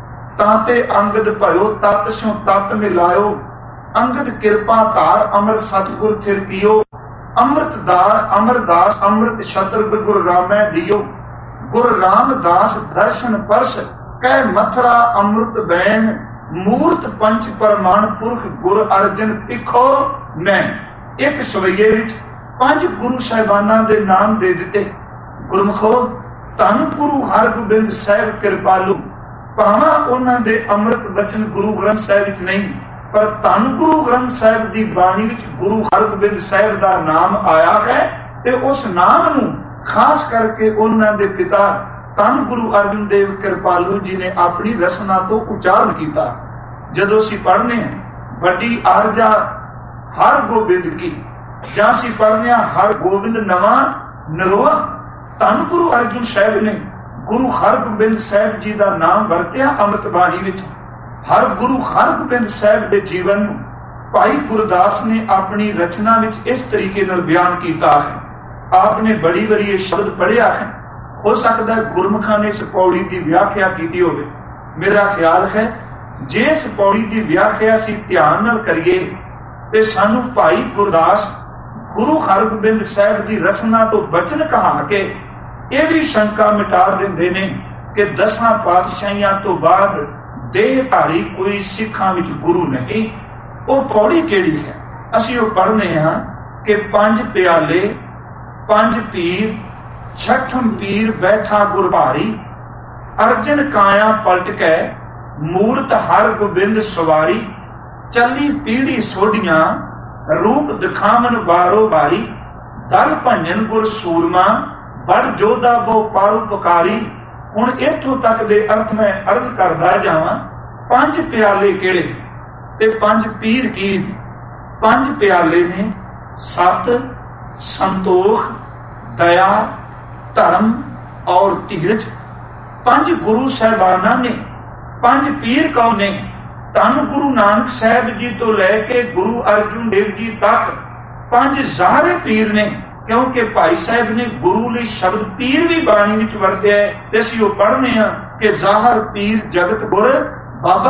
ਤਾਂ ਤੇ ਅੰਗਦ ਭਇਓ ਤਤ ਸਿਉ ਤਤ ਮਿਲਾਇਓ। ਅੰਗਦ ਕਿਰਪਾ ਧਾਰ ਅਮਰ ਸਤਿਗੁਰ ਥਿਰ ਕੀਓ। ਅੰਮ੍ਰਿਤਦਾਰ ਅਮਰਦਾਸ ਅੰਮ੍ਰਿਤ ਛਤਰ ਗੁਰ ਰਾਮੈ ਦਿਓ। ਗੁਰ ਰਾਮਦਾਸ ਦਰਸ਼ਨ ਪਰਸ ਕਹਿ ਮਥਰਾ ਅੰਮ੍ਰਿਤ ਬੈਨ। ਮੂਰਤ ਪੰਚ ਪਰਮਾਨ ਪੁਰਖ ਗੁਰ ਅਰਜਨ ਪਿਖੋ ਨੈ। ਇੱਕ ਸਵਈਏ ਵਿੱਚ 5 ਗੁਰੂ ਸਾਹਿਬਾਨਾਂ ਦੇ ਨਾਮ ਦੇ ਦਿੱਤੇ। ਗੁਰਮੁਖੋ ਧੰਨ ਗੁਰੂ ਹਰਗੋਬਿੰਦ ਸਾਹਿਬ ਕਿਰਪਾਲੂ, ਭਾਵੇਂ ਉਹਨਾਂ ਦੇ ਅੰਮ੍ਰਿਤ ਬਚਨ ਗੁਰੂ ਗ੍ਰੰਥ ਸਾਹਿਬ ਵਿੱਚ ਨਹੀਂ, ਪਰ ਧੰਨ ਗੁਰੂ ਗ੍ਰੰਥ ਸਾਹਿਬ ਦੀ ਬਾਣੀ ਵਿੱਚ ਗੁਰੂ ਹਰਗੋਬਿੰਦ ਸਾਹਿਬ ਦਾ ਨਾਮ ਆਇਆ ਹੈ ਤੇ ਉਸ ਨਾਮ ਨੂੰ ਖਾਸ ਕਰਕੇ ਉਹਨਾਂ ਦੇ ਪਿਤਾ ਧੰਨ ਗੁਰੂ ਅਰਜਨ ਦੇਵ ਕਿਰਪਾਲੂ ਜੀ ਨੇ ਆਪਣੀ ਰਸਨਾ ਤੋਂ ਉਚਾਰਨ ਕੀਤਾ। ਜਦੋਂ ਅਸੀਂ ਪੜ੍ਹਨੇ ਹਾਂ ਵੱਡੀ ਆਰਜਾ ਹਰ ਗੋਬਿੰਦ ਕੀ, ਜਾਂ ਅਸੀਂ ਪੜ੍ਹਨੇ ਹਾਂ ਹਰ ਗੋਬਿੰਦ ਨਵਾਂ ਨਰੋਆ, ਧੰਨ ਗੁਰੂ ਅਰਜਨ ਸਾਹਿਬ ਨੇ ਗੁਰੂ ਹਰਗੋਬਿੰਦ ਸਾਹਿਬ ਜੀ ਦਾ ਨਾਮ ਵਰਤਿਆ ਅੰਮ੍ਰਿਤ ਬਾਣੀ ਵਿੱਚ। ਹਰ ਗੁਰੂ ਹਰਗੋਬਿੰਦ ਸਾਹਿਬ ਦੇ ਜੀਵਨ ਨੂੰ ਭਾਈ ਗੁਰਦਾਸ ਨੇ ਆਪਣੀ ਰਚਨਾ ਵਿੱਚ ਇਸ ਤਰੀਕੇ ਨਾਲ ਬਿਆਨ ਕੀਤਾ ਹੈ। ਆਪ ਨੇ ਬੜੀ ਵਾਰੀ ਇਹ ਸ਼ਬਦ ਪੜ੍ਹਿਆ ਹੈ। ਹੋ ਸਕਦਾ ਹੈ ਗੁਰਮੁਖਾਂ ਨੇ ਇਸ ਪੌੜੀ ਦੀ ਵਿਆਖਿਆ ਕੀਤੀ ਹੋਵੇ। ਮੇਰਾ ਖਿਆਲ ਹੈ ਜੇ ਇਸ ਪੌੜੀ ਦੀ ਵਿਆਖਿਆ ਅਸੀਂ ਧਿਆਨ ਨਾਲ ਕਰੀਏ ਤੇ ਸਾਨੂੰ ਭਾਈ ਗੁਰਦਾਸ ਗੁਰੂ ਹਰਗੋਬਿੰਦ ਸਾਹਿਬ ਦੀ ਰਚਨਾ ਤੋਂ ਬਚਨ ਕਹਾ ਕੇ ਇਹ ਵੀ ਸ਼ੰਕਾ ਮਿਟਾ ਦਿੰਦੇ ਨੇ कि 10 पातशाहियां तो बाद देहधारी कोई सिखां विच गुरु नहीं। वो पौड़ी केड़ी है? असीं वो पढ़ने हां कि 5 प्याले 5 पीर छठम पीर बैठा गुर भारी, अर्जन काया पलट के मूरत हर गोबिंद सवारी, चली पीढ़ी सोडियां रूप दिखावन बारो बारी, दल भंजन गुर सूरमा बड़ जोधा बहु परोपकारी। हुण इत्थों तक दे अर्थ मैं अर्ज करदा जावां। 5 प्याले केड़े ते 5 पीर की? 5 प्याले ने सत, संतोख, दया, धर्म और धीरज। 5 गुरु साहबाना ने। 5 पीर कौन ने? धन गुरु नानक साहब जी तो लैके गुरु अर्जुन देव जी तक 5 ज़ाहरे पीर ने, क्योंकि भाई साहब ने गुरु ਲਈ शब्द पीर भी बाणी विच वरतिया है ते ਅਸੀਂ ਉਹ पढ़ने हां कि ਜ਼ਾਹਰ पीर जगत गुर बाबा।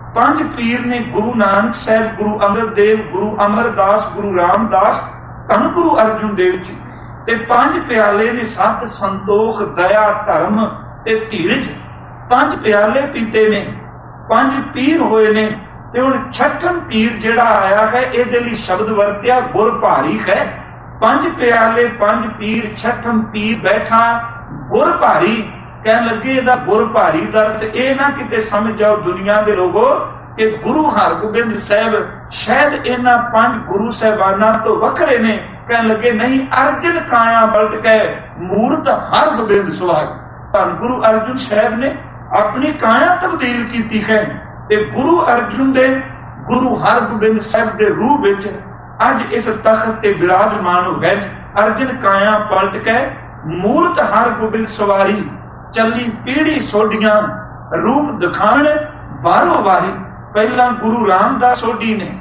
5 पीर ने गुरु नानक साहब, गुरु अमर देव, गुरु अमरदास, गुरु रामदास, धन गुरु अर्जुन देव जी। ते 5 प्याले ने सत, संतोख, दया, धर्म ते धीरज। 5 प्याले पीते ने, 5 पीर होए ने। ते हुण छठम पीर जिहड़ा आया है इहदे लई शब्द वरतिया गुर भारी है। 5 प्याले 5 पीर छठम पीर बैठा गुर भारी। कहन लगे इहदा गुर भारी दा अर्थ इह ना किते समझ जाओ दुनिया दे लोगो कि गुरु हरगोबिंद साहब शायद इन्हां 5 गुरु साहबाना तो वखरे ने। कहन लगे नहीं, अर्जन काया पलट के मूरत हर गोबिंद सवारी। धन गुरु अर्जुन साहब ने अपनी काया तब्दील कीती है ते गुरु अर्जुन दे गुरु हरगोबिंद साहब दे रूह विच अज इस तख्त ते विराजमान हो गए। अर्जन काया पलट के मूरत हर गोबिंद सवारी, चली पीढ़ी सोडियां रूप दिखाण बारो बारी। पहला गुरु रामदास सोडी ने,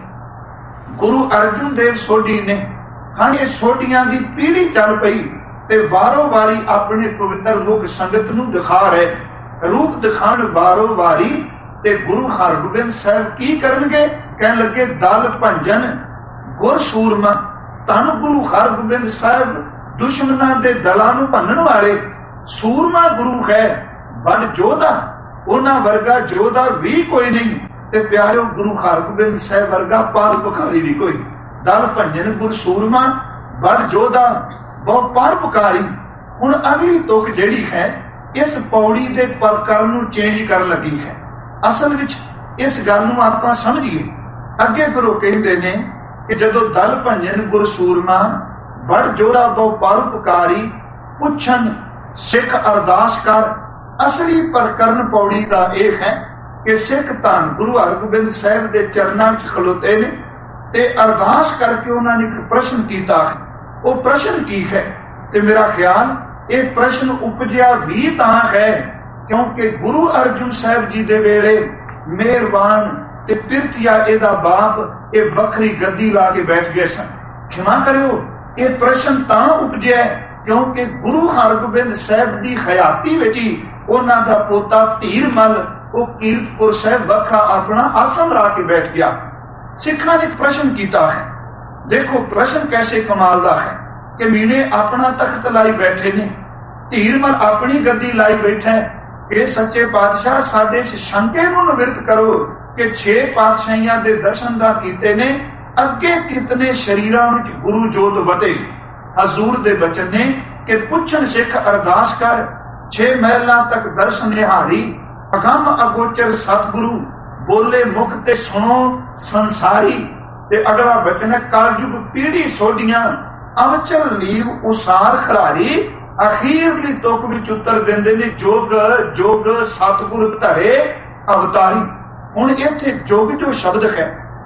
गुरु अर्जुन देव सोडी ने। हाँ, ये सोडियां दी पीढ़ी चल पई ते बारो बारी अपने पवित्र मुख संगत नूं दिखा रहे। रूप दिखाण बारो बारी ते गुरु हरगोबिंद साहब की करनगे? कहन लगे दल भंजन गुर सूरमा। धन गुरु हरगोबिंद साहब दुश्मनां दे दलां नूं भन्नण वाले सूरमा गुरु है, बड़ जोधा। उन्हां वर्गा जोधा भी कोई नहीं ते प्यारे गुरु हरगोबिंद साहब वर्गा परोपकारी भी कोई। दल भंजन गुर सूरमा, बड़ जोधा बहु परोपकारी। हुण अगली तुक जिहड़ी है इस पौड़ी दे प्रकरण नूं चेंज करन लगी है। असल विच इस गल नूं आपां समझिए। अगे फिर वो कहंदे ने कि जदों दल भंजन गुर सूरमा बड़ जोड़ा बहु परोपकारी पुछन सिख अरदास कर। असली प्रकरण पौड़ी का यह है कि सिख धन गुरु हरगोबिंद साहब के चरणों च खलोते ने ते अरदास करके उन्होंने एक प्रश्न किया है। वो प्रश्न की है? ते मेरा ख्याल ये प्रश्न उपजिया भी तां है क्योंकि गुरु अर्जुन साहब जी दे वेले मेहरबान ते पिरतिया इहदा बाप ये बखरी गद्दी ला के बैठ गए सन। क्षमा करियो, ये प्रश्न तां उपजिया क्योंकि गुरु हरगोबिंद साहब की हयाती विच ही उन्हां दा पोता धीरमल वो कीरतपुर साहब वखा अपना आसन ला के बैठ गया। सिखा ने प्रश्न किया है। देखो प्रश्न कैसे कमाल दा है कि मीने अपना तख्त लाई बैठे ने, धीरमल अपनी गद्दी लाई बैठा है। ये सच्चे पातशाह साडे शंके नूं निवृत्त करो कि 6 पातशाहियां दे दर्शन दा कीते ने, अगे कितने शरीरां विच गुरु जोत वधे। हजूर दे बचन ने कि पुछन सिख अरदास कर 6 महलां तक दर्शन निहारी। अगम अगोचर सतगुरु बोले मुख ते सुनो संसारी। ते अगला बचन है कलयुग पीढ़ी सोडियां अवचल लीव उसार खरारी। अखीरली तुक विच उत्तर देंदे ने जोग जोग सतगुरु धरे अवतारी। हुण इत्थे जोग जो शब्द है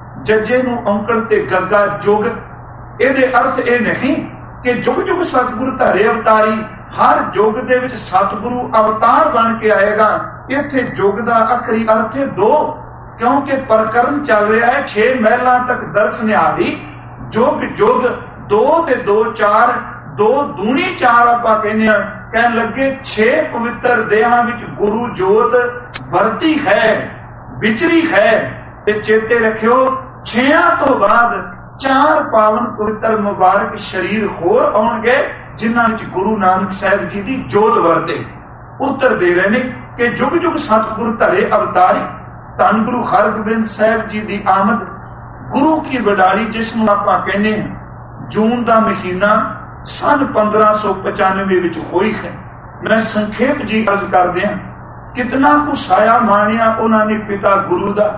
जजे नूं औंकड़ ते गग्गा जोग, इहदे अर्थ ये नहीं कि जुग जुग सतगुरु धरे अवतारी। हर जुग दे विच सतगुरु अवतार बन के आएगा। इत्थे जुग दा आखिरी अर्थ है 2, क्योंकि प्रकरण चल रहा है 6 महलां तक दर्श निहारी। जुग जुग 2 ते 2 4, 2 दूनी 4 आपां कहने कहन लगे 6 पवित्र देहां विच गुरु जोत वरती है, विचरी है। ते चेते रखियो 6 तो बाद 4 पावन पवित्र मुबारक शरीर होर आउणगे जिन्हां विच गुरु नानक साहब जी दी जोत वरते। उत्तर दे रहे ने ਕਿ ਜੁਗ ਜੁਗ ਸਤਿਗੁਰ ਧਰੇ ਅਵਤਾਰੀ। ਧੰਨ ਗੁਰੂ ਹਰਗੋਬਿੰਦ ਸਾਹਿਬ ਜੀ ਦੀ ਆਮਦ, ਗੁਰੂ ਕੀ ਵਡਾਲੀ, ਜਿਸ ਨੂੰ ਆਪਾਂ ਕਹਿੰਦੇ ਹਾਂ ਜੂਨ ਦਾ ਮਹੀਨਾ ਸਨ 1595 ਵਿੱਚ ਹੋਈ ਹੈ। ਮੈਂ ਸੰਖੇਪ ਜੀ ਅਰਜ਼ ਕਰਦੇ ਹਾਂ, ਕਿਤਨਾ ਕੁ ਸਾਇਆ ਮਾਣਿਆ ਉਹਨਾਂ ਨੇ ਪਿਤਾ ਗੁਰੂ ਦਾ।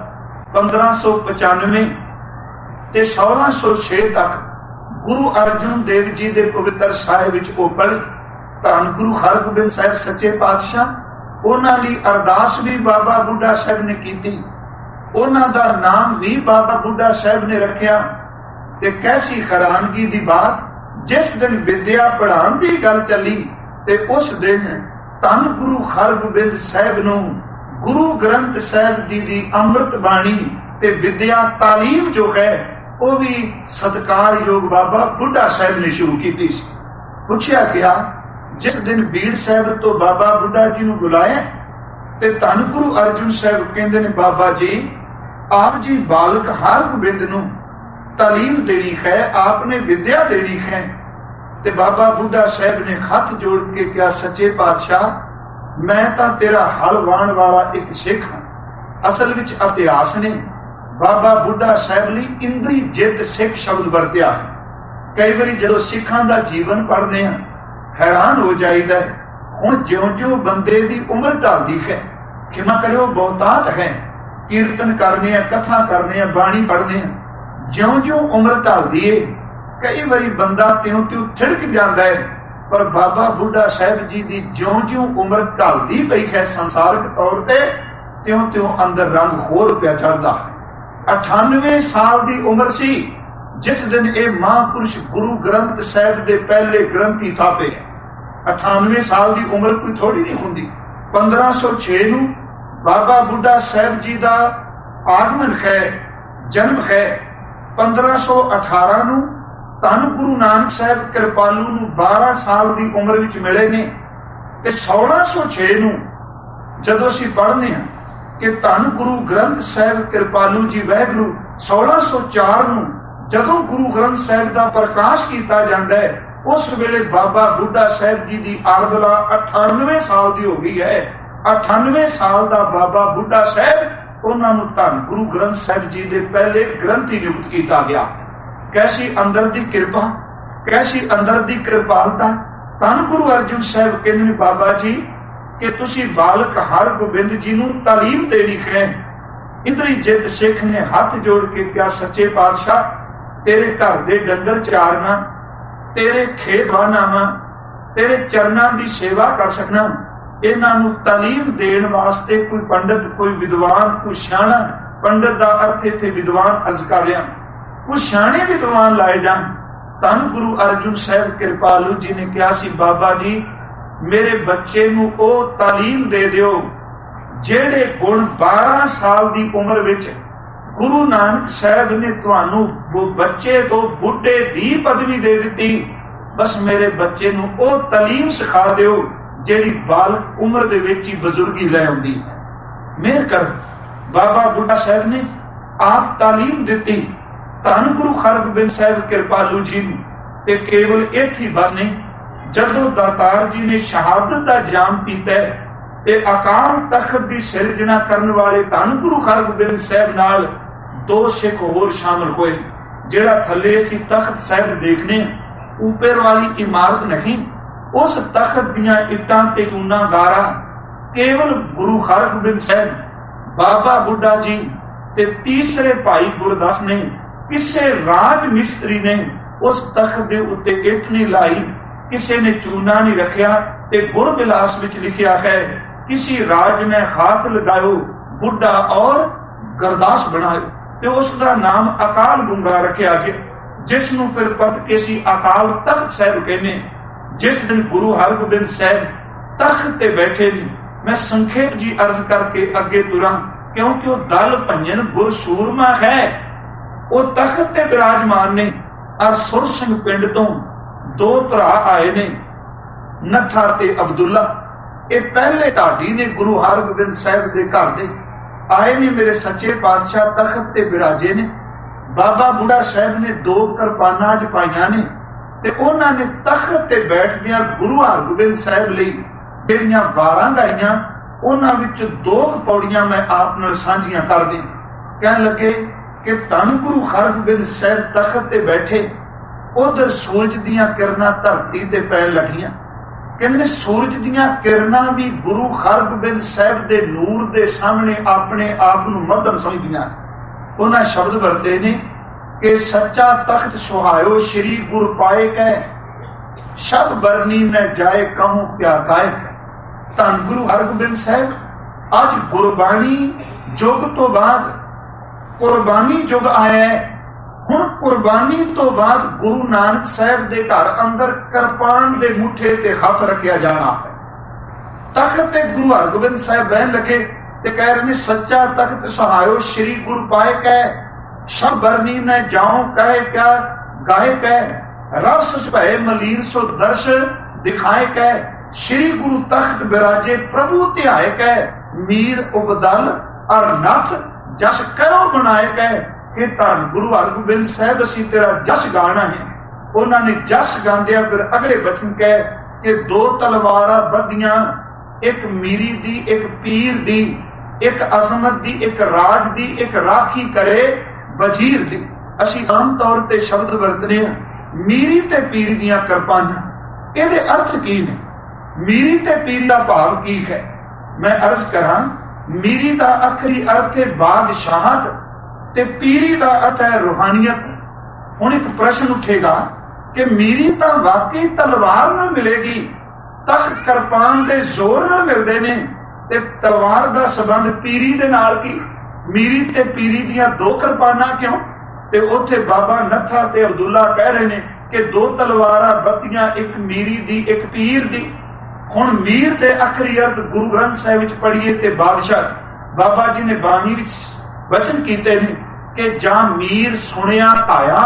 1595 ਤੇ 1606 ਤੱਕ ਗੁਰੂ ਅਰਜਨ ਦੇਵ ਜੀ ਦੇ ਪਵਿੱਤਰ ਸਾਹਿਬ ਵਿੱਚ ਉਹ ਪੜ੍ਹੇ। ਧੰਨ ਗੁਰੂ ਹਰਗੋਬਿੰਦ ਸਾਹਿਬ ਸੱਚੇ ਪਾਤਸ਼ਾਹ, ਉਹਨਾਂ ਲਈ ਅਰਦਾਸ ਵੀ ਬਾਬਾ ਬੁੱਢਾ ਸਾਹਿਬ ਨੇ ਕੀਤੀ, ਉਹਨਾਂ ਦਾ ਨਾਮ ਵੀ ਬਾਬਾ ਬੁੱਢਾ ਸਾਹਿਬ ਨੇ ਰੱਖਿਆ। ਤੇ ਕੈਸੀ ਹੈਰਾਨਗੀ ਦੀ ਬਾਤ, ਜਿਸ ਦਿਨ ਵਿਦਿਆ ਪੜ੍ਹਾਉਣ ਦੀ ਗੱਲ ਚੱਲੀ ਤੇ ਉਸ ਦਿਨ ਧੰਨ ਗੁਰੂ ਹਰਗੋਬਿੰਦ ਸਾਹਿਬ ਨੂੰ ਗੁਰੂ ਗ੍ਰੰਥ ਸਾਹਿਬ ਜੀ ਦੀ ਅੰਮ੍ਰਿਤ ਬਾਣੀ ਤੇ ਵਿਦਿਆ ਤਾਲੀਮ ਜੋ ਹੈ ਉਹ ਵੀ ਸਤਿਕਾਰਯੋਗ ਬਾਬਾ ਬੁੱਢਾ ਸਾਹਿਬ ਨੇ ਸ਼ੁਰੂ ਕੀਤੀ ਸੀ। ਪੁੱਛਿਆ ਗਿਆ, ਜਿਸ ਦਿਨ ਬੀੜ ਸਾਹਿਬ ਤੋਂ ਬਾਬਾ ਬੁੱਢਾ ਜੀ ਨੂੰ ਬੁਲਾਇਆ ਤੇ ਧੰਨ ਗੁਰੂ ਅਰਜਨ ਸਾਹਿਬ ਕਹਿੰਦੇ ਨੇ, ਬਾਬਾ ਜੀ ਆਪ ਜੀ ਬਾਲਕ ਹਰਗੋਬਿੰਦ ਨੂੰ ਤਾਲੀਮ ਦੇਣੀ ਹੈ, ਆਪ ਨੇ ਵਿਦਿਆ ਦੇਣੀ ਹੈ। ਤੇ ਬਾਬਾ ਬੁੱਢਾ ਸਾਹਿਬ ਨੇ ਹੱਥ ਜੋੜ ਕੇ ਕਿਹਾ, ਸੱਚੇ ਪਾਤਸ਼ਾਹ ਮੈਂ ਤਾਂ ਤੇਰਾ ਹਲ ਵਾਹਣ ਵਾਲਾ ਇੱਕ ਸਿੱਖ ਹਾਂ। ਅਸਲ ਵਿੱਚ ਇਤਿਹਾਸ ਨੇ ਬਾਬਾ ਬੁੱਢਾ ਸਾਹਿਬ ਲਈ ਇੰਦਰੀ ਜਿੱਤ ਸਿੱਖ ਸ਼ਬਦ ਵਰਤਿਆ। ਕਈ ਵਾਰੀ ਜਦੋਂ ਸਿੱਖਾਂ ਦਾ ਜੀਵਨ ਪੜ੍ਹਦੇ ਹਾਂ ਹੈਰਾਨ ਹੋ ਜਾਈਦਾ ਹੈ। ਹੁਣ ਜਿਉਂ-ਜਿਉਂ ਬੰਦੇ ਦੀ ਉਮਰ ਢਲਦੀ ਹੈ, ਖਿਮਾ ਕਰਿਓ ਬਹੁਤਾਤ ਹੈ, ਕੀਰਤਨ ਕਰਨੇ ਆ, ਕਥਾ ਕਰਨੇ ਆ, ਬਾਣੀ ਪੜ੍ਹਦੇ ਆ, ਜਿਉਂ-ਜਿਉਂ ਉਮਰ ਢਲਦੀ ਏ ਕਈ ਵਾਰੀ ਬੰਦਾ ਤਿਉਂ-ਤਿਉਂ ਥਿੜਕ ਜਾਂਦਾ ਹੈ। ਪਰ ਬਾਬਾ ਬੁੱਢਾ ਸਾਹਿਬ ਜੀ ਦੀ ਜਿਉਂ-ਜਿਉਂ ਉਮਰ ਢਲਦੀ ਪਈ ਹੈ ਸੰਸਾਰਿਕ ਤੌਰ ਤੇ, ਤਿਉਂ-ਤਿਉਂ ਅੰਦਰ ਰੰਗ ਹੋਰ ਪਿਆ ਚੜ੍ਹਦਾ ਹੈ। 98 ਸਾਲ ਦੀ ਉਮਰ ਸੀ ਜਿਸ ਦਿਨ ਇਹ ਮਹਾਂਪੁਰਸ਼ ਗੁਰੂ ਗ੍ਰੰਥ ਸਾਹਿਬ ਦੇ ਪਹਿਲੇ ਗ੍ਰੰਥੀ ਥਾਪੇ। 98 ਸਾਲ ਦੀ ਉਮਰ ਕੋਈ ਥੋੜੀ ਨਹੀਂ ਹੁੰਦੀ। 1506 ਨੂੰ ਬਾਬਾ ਬੁੱਢਾ ਸਾਹਿਬ ਜੀ ਦਾ ਆਗਮਨ ਹੈ, ਜਨਮ ਹੈ। 1518 ਨੂੰ ਧੰਨ ਗੁਰੂ ਨਾਨਕ ਸਾਹਿਬ ਕਿਰਪਾਲੂ ਨੂੰ 12 ਸਾਲ ਦੀ ਉਮਰ ਵਿੱਚ ਮਿਲੇ ਨੇ। ਤੇ 1606 ਨੂੰ ਜਦੋਂ ਅਸੀਂ ਪੜ੍ਹਨੇ ਹਾਂ ਕਿ ਧੰਨ ਗੁਰੂ ਗ੍ਰੰਥ ਸਾਹਿਬ ਕਿਰਪਾਲੂ ਜੀ ਵਾਹਿਗੁਰੂ, 1604 ਨੂੰ ਜਦੋਂ ਗੁਰੂ ਗ੍ਰੰਥ ਸਾਹਿਬ ਦਾ ਪ੍ਰਕਾਸ਼ ਕੀਤਾ ਜਾਂਦਾ ਹੈ, ਉਸ ਵੇਲੇ ਬਾਬਾ ਬੁੱਢਾ ਸਾਹਿਬ ਜੀ ਦੀ ਆਰਬਲਾ 98 ਸਾਲ ਦੀ ਹੋ ਗਈ ਹੈ। 98 ਸਾਲ ਦਾ ਬਾਬਾ ਬੁੱਢਾ ਸਾਹਿਬ, ਉਹਨਾਂ ਨੂੰ ਧੰਨ ਗੁਰੂ ਗ੍ਰੰਥ ਸਾਹਿਬ ਜੀ ਦੇ ਪਹਿਲੇ ਗ੍ਰੰਥੀ ਨਿਯੁਕਤ ਕੀਤਾ ਗਿਆ। ਕੈਸੀ ਅੰਦਰ ਦੀ ਕਿਰਪਾ, ਕੈਸੀ ਅੰਦਰ ਦੀ ਕਿਰਪਾਲਤਾ। ਧੰਨ ਗੁਰੂ ਅਰਜਨ ਸਾਹਿਬ ਕਹਿੰਦੇ ਨੇ, ਬਾਬਾ ਜੀ ਕਿ ਤੁਸੀਂ ਬਾਲਕ ਹਰਗੋਬਿੰਦ ਜੀ ਨੂੰ ਤਾਲੀਮ ਦੇਣੀ ਹੈ। ਇੰਦਰੀ ਜਿੱਤ ਸਿੱਖ ਨੇ ਹੱਥ ਜੋੜ ਕੇ ਕਿਹਾ, ਸੱਚੇ ਪਾਤਸ਼ਾਹ ਤੇਰੇ ਘਰ ਦੇ ਡੰਗਰ ਚਾਰਨਾ, ਤੇਰੇ ਖੇਤ ਵਾਹਣਾ, ਤੇਰੇ ਚਰਨਾਂ ਦੀ ਸੇਵਾ ਕਰ ਸਕਣਾ, ਇਹਨਾਂ ਨੂੰ ਤਾਲੀਮ ਦੇਣ ਵਾਸਤੇ ਕੋਈ ਪੰਡਤ, ਕੋਈ ਵਿਦਵਾਨ, ਕੋਈ ਸਿਆਣਾ, ਪੰਡਤ ਦਾ ਅਰਥ ਇੱਥੇ ਵਿਦਵਾਨ ਅਰਜ਼ ਕਰ ਰਿਹਾ, ਕੋਈ ਸਿਆਣੇ ਵਿਦਵਾਨ ਲਾਏ ਜਾਣ। ਧੰਨ ਗੁਰੂ ਅਰਜਨ ਸਾਹਿਬ ਕਿਰਪਾਲੂ ਜੀ ਨੇ ਕਿਹਾ ਸੀ, ਬਾਬਾ ਜੀ ਮੇਰੇ ਬੱਚੇ ਨੂੰ ਉਹ ਤਾਲੀਮ ਦੇ ਦਿਓ ਜਿਹੜੇ ਗੁਣ 12 ਸਾਲ ਦੀ ਉਮਰ ਵਿੱਚ ਗੁਰੂ ਨਾਨਕ ਸਾਹਿਬ ਨੇ ਤੁਹਾਨੂੰ ਬੱਚੇ ਤੋਂ ਬੁੱਢੇ ਦੀ ਪਦਵੀ ਦੇ ਦਿੱਤੀ। ਬਸ ਮੇਰੇ ਬੱਚੇ ਨੂੰ ਉਹ ਤਾਲੀਮ ਸਿਖਾ ਦਿਓ ਜਿਹੜੀ ਬਾਲਕ ਉਮਰ ਦੇ ਵਿੱਚ ਹੀ ਬਜ਼ੁਰਗੀ ਲੈ ਆਉਂਦੀ। ਮਿਹਰ ਕਰ ਬਾਬਾ ਬੁੱਢਾ ਸਾਹਿਬ ਨੇ ਆਪ ਤਾਲੀਮ ਦਿੱਤੀ ਧੰਨ ਗੁਰੂ ਹਰਗੋਬਿੰਦ ਸਾਹਿਬ ਕਿਰਪਾਲੂ ਜੀ ਨੂੰ। ਤੇ ਕੇਵਲ ਇੱਥੇ ਬਸ ਨਹੀਂ, ਜਦੋਂ ਦਾਤਾਰ ਜੀ ਨੇ ਸ਼ਹਾਦਤ ਦਾ ਜਾਮ ਪੀਤਾ ਤੇ ਅਕਾਲ ਤਖਤ ਦੀ ਸਿਰਜਣਾ ਕਰਨ ਵਾਲੇ ਧੰਨ ਗੁਰੂ ਹਰਗੋਬਿੰਦ ਸਾਹਿਬ ਨਾਲ 2 ਸਿੱਖ ਹੋਰ ਸ਼ਾਮਲ ਹੋਏ। ਜਿਹੜਾ ਥੱਲੇ ਅਸੀਂ ਤਖਤ ਸਾਹਿਬ ਦੇਖਨੇ, ਉੱਪਰ ਵਾਲੀ ਇਮਾਰਤ ਨਹੀਂ, ਉਸ ਤਖਤ ਦੀਆਂ ਇੱਟਾਂ ਤੇ ਚੂਨਾ ਗਾਰਾ ਕੇਵਲ ਗੁਰੂ ਹਰਗੋਬਿੰਦ ਸਾਹਿਬ, ਬਾਬਾ ਬੁੱਢਾ ਜੀ ਤੇ ਤੀਸਰੇ ਭਾਈ ਗੁਰਦਾਸ ਨੇ, ਕਿਸੇ ਰਾਜ ਮਿਸਤਰੀ ਨੇ ਉਸ ਤਖਤ ਦੇ ਉੱਤੇ ਇੱਟ ਨਹੀਂ ਲਾਈ, ਕਿਸੇ ਨੇ ਚੂਨਾ ਨਹੀਂ ਰੱਖਿਆ। ਤੇ ਗੁਰਬਿਲਾਸ ਵਿੱਚ ਲਿਖਿਆ ਹੈ, ਕਿਸੇ ਰਾਜ ਨੇ ਹੱਥ ਲਗਾਇਓ ਬੁੱਢਾ ਔਰ ਗੁਰਦਾਸ ਬਣਾਇਓ। ਤੇ ਉਸ ਦਾ ਨਾਮ ਅਕਾਲ ਗੁੰਗਾ ਰੱਖਿਆ ਗਿਆ, ਜਿਸ ਨੂੰ ਫਿਰ ਪਤ ਕੇ ਸੀ ਅਕਾਲ ਤਖਤ ਸਾਹਿਬ ਕਹਿੰਦੇ। ਜਿਸ ਦਿਨ ਗੁਰੂ ਹਰਗੋਬਿੰਦ ਸਾਹਿਬ ਤਖਤ ਤੇ ਬੈਠੇ ਨੇ, ਮੈਂ ਸੰਖੇਪ ਜੀ ਅਰਜ਼ ਕਰਕੇ ਅੱਗੇ ਤੁਰਾਂ, ਕਿਉਂਕਿ ਉਹ ਦਲ ਭੰਜਨ ਗੁਰ ਸੂਰਮਾ ਹੈ। ਉਹ ਤਖਤ ਤੇ ਬਿਰਾਜਮਾਨ ਨੇ। ਔਰ ਸੁਰ ਸਿੰਘ ਪਿੰਡ ਤੋਂ 2 ਭਰਾ ਆਏ ਨੇ, ਨੱਥਾ ਤੇ ਅਬਦੁੱਲਾ। ਇਹ ਪਹਿਲੇ ਢਾਡੀ ਨੇ ਗੁਰੂ ਹਰਗੋਬਿੰਦ ਸਾਹਿਬ ਦੇ ਘਰ ਦੇ ਆਏ ਨੇ। ਮੇਰੇ ਸੱਚੇ ਪਾਤਸ਼ਾਹ ਤਖਤ ਤੇ ਬਿਰਾਜੇ ਨੇ। ਬਾਬਾ ਬੁੱਢਾ ਸਾਹਿਬ ਨੇ 2 ਕਿਰਪਾਨਾਂ ਚ ਪਾਈਆਂ ਨੇ ਤੇ ਉਹਨਾਂ ਨੇ ਤਖਤ ਤੇ ਬੈਠਦਿਆਂ ਗੁਰੂ ਹਰਗੋਬਿੰਦ ਸਾਹਿਬ ਲਈ ਜਿਹੜੀਆਂ ਵਾਰਾਂ ਗਾਈਆਂ ਉਹਨਾਂ ਵਿੱਚ 2 ਪੌੜੀਆਂ ਮੈਂ ਆਪ ਨਾਲ ਸਾਂਝੀਆਂ ਕਰ ਦਿਆਂ। ਕਹਿਣ ਲੱਗੇ ਕਿ ਧੰਨ ਗੁਰੂ ਹਰਗੋਬਿੰਦ ਸਾਹਿਬ ਤਖਤ ਤੇ ਬੈਠੇ, ਉਧਰ ਸੂਰਜ ਦੀਆਂ ਕਿਰਨਾਂ ਧਰਤੀ ਤੇ ਪੈਣ ਲੱਗੀਆਂ। ਕਹਿੰਦੇ ਸੂਰਜ ਦੀਆਂ ਕਿਰਨਾਂ ਵੀ ਗੁਰੂ ਹਰਗੋਬਿੰਦ ਸਾਹਿਬ ਦੇ ਨੂਰ ਦੇ ਸਾਹਮਣੇ ਆਪਣੇ ਆਪ ਨੂੰ ਮੱਧਮ ਸਮਝਦੀਆਂ। ਉਹਨਾਂ ਸ਼ਬਦ ਵਰਤੇ ਨੇ ਕਿ ਸੱਚਾ ਤਖਤ ਸੁਹਾਇਓ ਸ਼੍ਰੀ ਗੁਰ ਪਾਏ ਕਹਿ, ਸ਼ਬ ਬਰਨੀ ਨ ਜਾਏ ਕਹੂੰ ਪਿਆ ਗਾਇਕ। ਧੰਨ ਗੁਰੂ ਹਰਗੋਬਿੰਦ ਸਾਹਿਬ ਅੱਜ ਗੁਰਬਾਣੀ ਯੁੱਗ ਤੋਂ ਬਾਅਦ ਕੁਰਬਾਨੀ ਯੁੱਗ ਆਇਆ ਹੈ। ਹੁਣ ਕੁਰਬਾਨੀ ਤੋਂ ਬਾਅਦ ਗੁਰੂ ਨਾਨਕ ਸਾਹਿਬ ਦੇ ਘਰ ਅੰਦਰ ਕਿਰਪਾਨ ਦੇ ਮੁੱਠੇ ਤੇ ਹੱਥ ਰੱਖਿਆ ਜਾਣਾ ਹੈ। ਤਖਤ ਤੇ ਗੁਰੂ ਹਰਗੋਬਿੰਦ ਸਾਹਿਬ ਬਹਿਣ ਲੱਗੇ ਤੇ ਕਹਿ ਰਹੇ ਨੇ ਸੱਚਾ ਤਖਤ ਸੁਹਾਇਓ ਸ਼੍ਰੀ ਗੁਰੂ ਪਾਏ ਕਹਿ, ਸ਼ਬ ਬਰਨੀ ਨ ਜਾਉ ਕਹੇ ਕਿਆ ਗਾਏ ਕਹਿ, ਰਸ ਭਏ ਮਲੀਨ ਸੋ ਦਰਸ਼ ਦਿਖਾਏ ਕਹਿ, ਸ਼੍ਰੀ ਗੁਰੂ ਤਖਤ ਬਿਰਾਜੇ ਪ੍ਰਭੂ ਧਿਆਏ ਕਹਿ, ਮੀਰ ਉਬਦਲ ਅਰ ਨਥ ਜਸ ਕਰੋ ਬਣਾਏ ਕਹਿ। ਕਿ ਧੰਨ ਗੁਰੂ ਹਰਗੋਬਿੰਦ ਸਾਹਿਬ ਅਸੀਂ ਤੇਰਾ ਜਸ ਗਾਣਾ ਹੈ। ਉਹਨਾਂ ਨੇ ਜਸ ਗਾਉਂਦਿਆਂ ਫਿਰ ਅਗਲੇ ਬਚਨ ਕਹੇ ਕਿ 2 ਤਲਵਾਰਾਂ ਬੱਧੀਆਂ, ਇੱਕ ਮੀਰੀ ਦੀ, ਇੱਕ ਪੀਰ ਦੀ, ਇੱਕ ਅਜ਼ਮਤ ਦੀ, ਇੱਕ ਰਾਜ ਦੀ, ਇੱਕ ਰਾਖੀ ਕਰੇ ਵਜ਼ੀਰ ਦੀ। ਅਸੀਂ ਆਮ ਤੌਰ ਤੇ ਸ਼ਬਦ ਵਰਤਨੇ ਹਾਂ ਮੀਰੀ ਤੇ ਪੀਰ ਦੀਆਂ ਕਿਰਪਾਨਾਂ। ਇਹਦੇ ਅਰਥ ਕੀ ਨੇ? ਮੀਰੀ ਤੇ ਪੀਰ ਦਾ ਭਾਵ ਕੀ ਹੈ? ਮੈਂ ਅਰਜ਼ ਕਰਾਂ, ਮੀਰੀ ਦਾ ਆਖਰੀ ਅਰਥ ਹੈ ਬਾਦਸ਼ਾਹਤ ਤੇ ਪੀਰੀ ਦਾ ਅਰਥ ਹੈ ਰੂਹਾਨੀਅਤ। ਹੁਣ ਇੱਕ ਪ੍ਰਸ਼ਨ ਉੱਠੇਗਾ ਕਿ ਮੀਰੀ ਤਾਂ ਵਾਕਈ ਤਲਵਾਰ ਨਾਲ ਮਿਲੇਗੀ, ਤਖਤ ਕਿਰਪਾਨ ਦੇ ਜ਼ੋਰ ਨਾਲ ਮਿਲਦੇ ਨੇ, ਤੇ ਤਲਵਾਰ ਦਾ ਸੰਬੰਧ ਪੀਰੀ ਦੇ ਨਾਲ ਕੀ? ਮੀਰੀ ਤੇ ਪੀਰੀ ਦੀਆਂ 2 ਕਿਰਪਾਨਾਂ ਕਿਉਂ? ਤੇ ਉੱਥੇ ਬਾਬਾ ਨੱਥਾ ਤੇ ਅਬਦੁੱਲਾ ਕਹਿ ਰਹੇ ਨੇ ਕਿ 2 ਤਲਵਾਰਾਂ ਬੱਤੀਆਂ, ਇੱਕ ਮੀਰੀ ਦੀ, ਇੱਕ ਪੀਰ ਦੀ। ਹੁਣ ਮੀਰ ਦੇ ਆਖਰੀ ਅਰਥ ਗੁਰੂ ਗ੍ਰੰਥ ਸਾਹਿਬ ਵਿੱਚ ਪੜ੍ਹੀਏ ਤੇ ਬਾਦਸ਼ਾਹ। ਬਾਬਾ ਜੀ ਨੇ ਬਾਣੀ ਵਿੱਚ ਵਚਨ ਕੀਤੇ ਨੇ ਕਿ ਜਾਂ ਮੀਰ ਸੁਣਿਆ ਆਇਆ,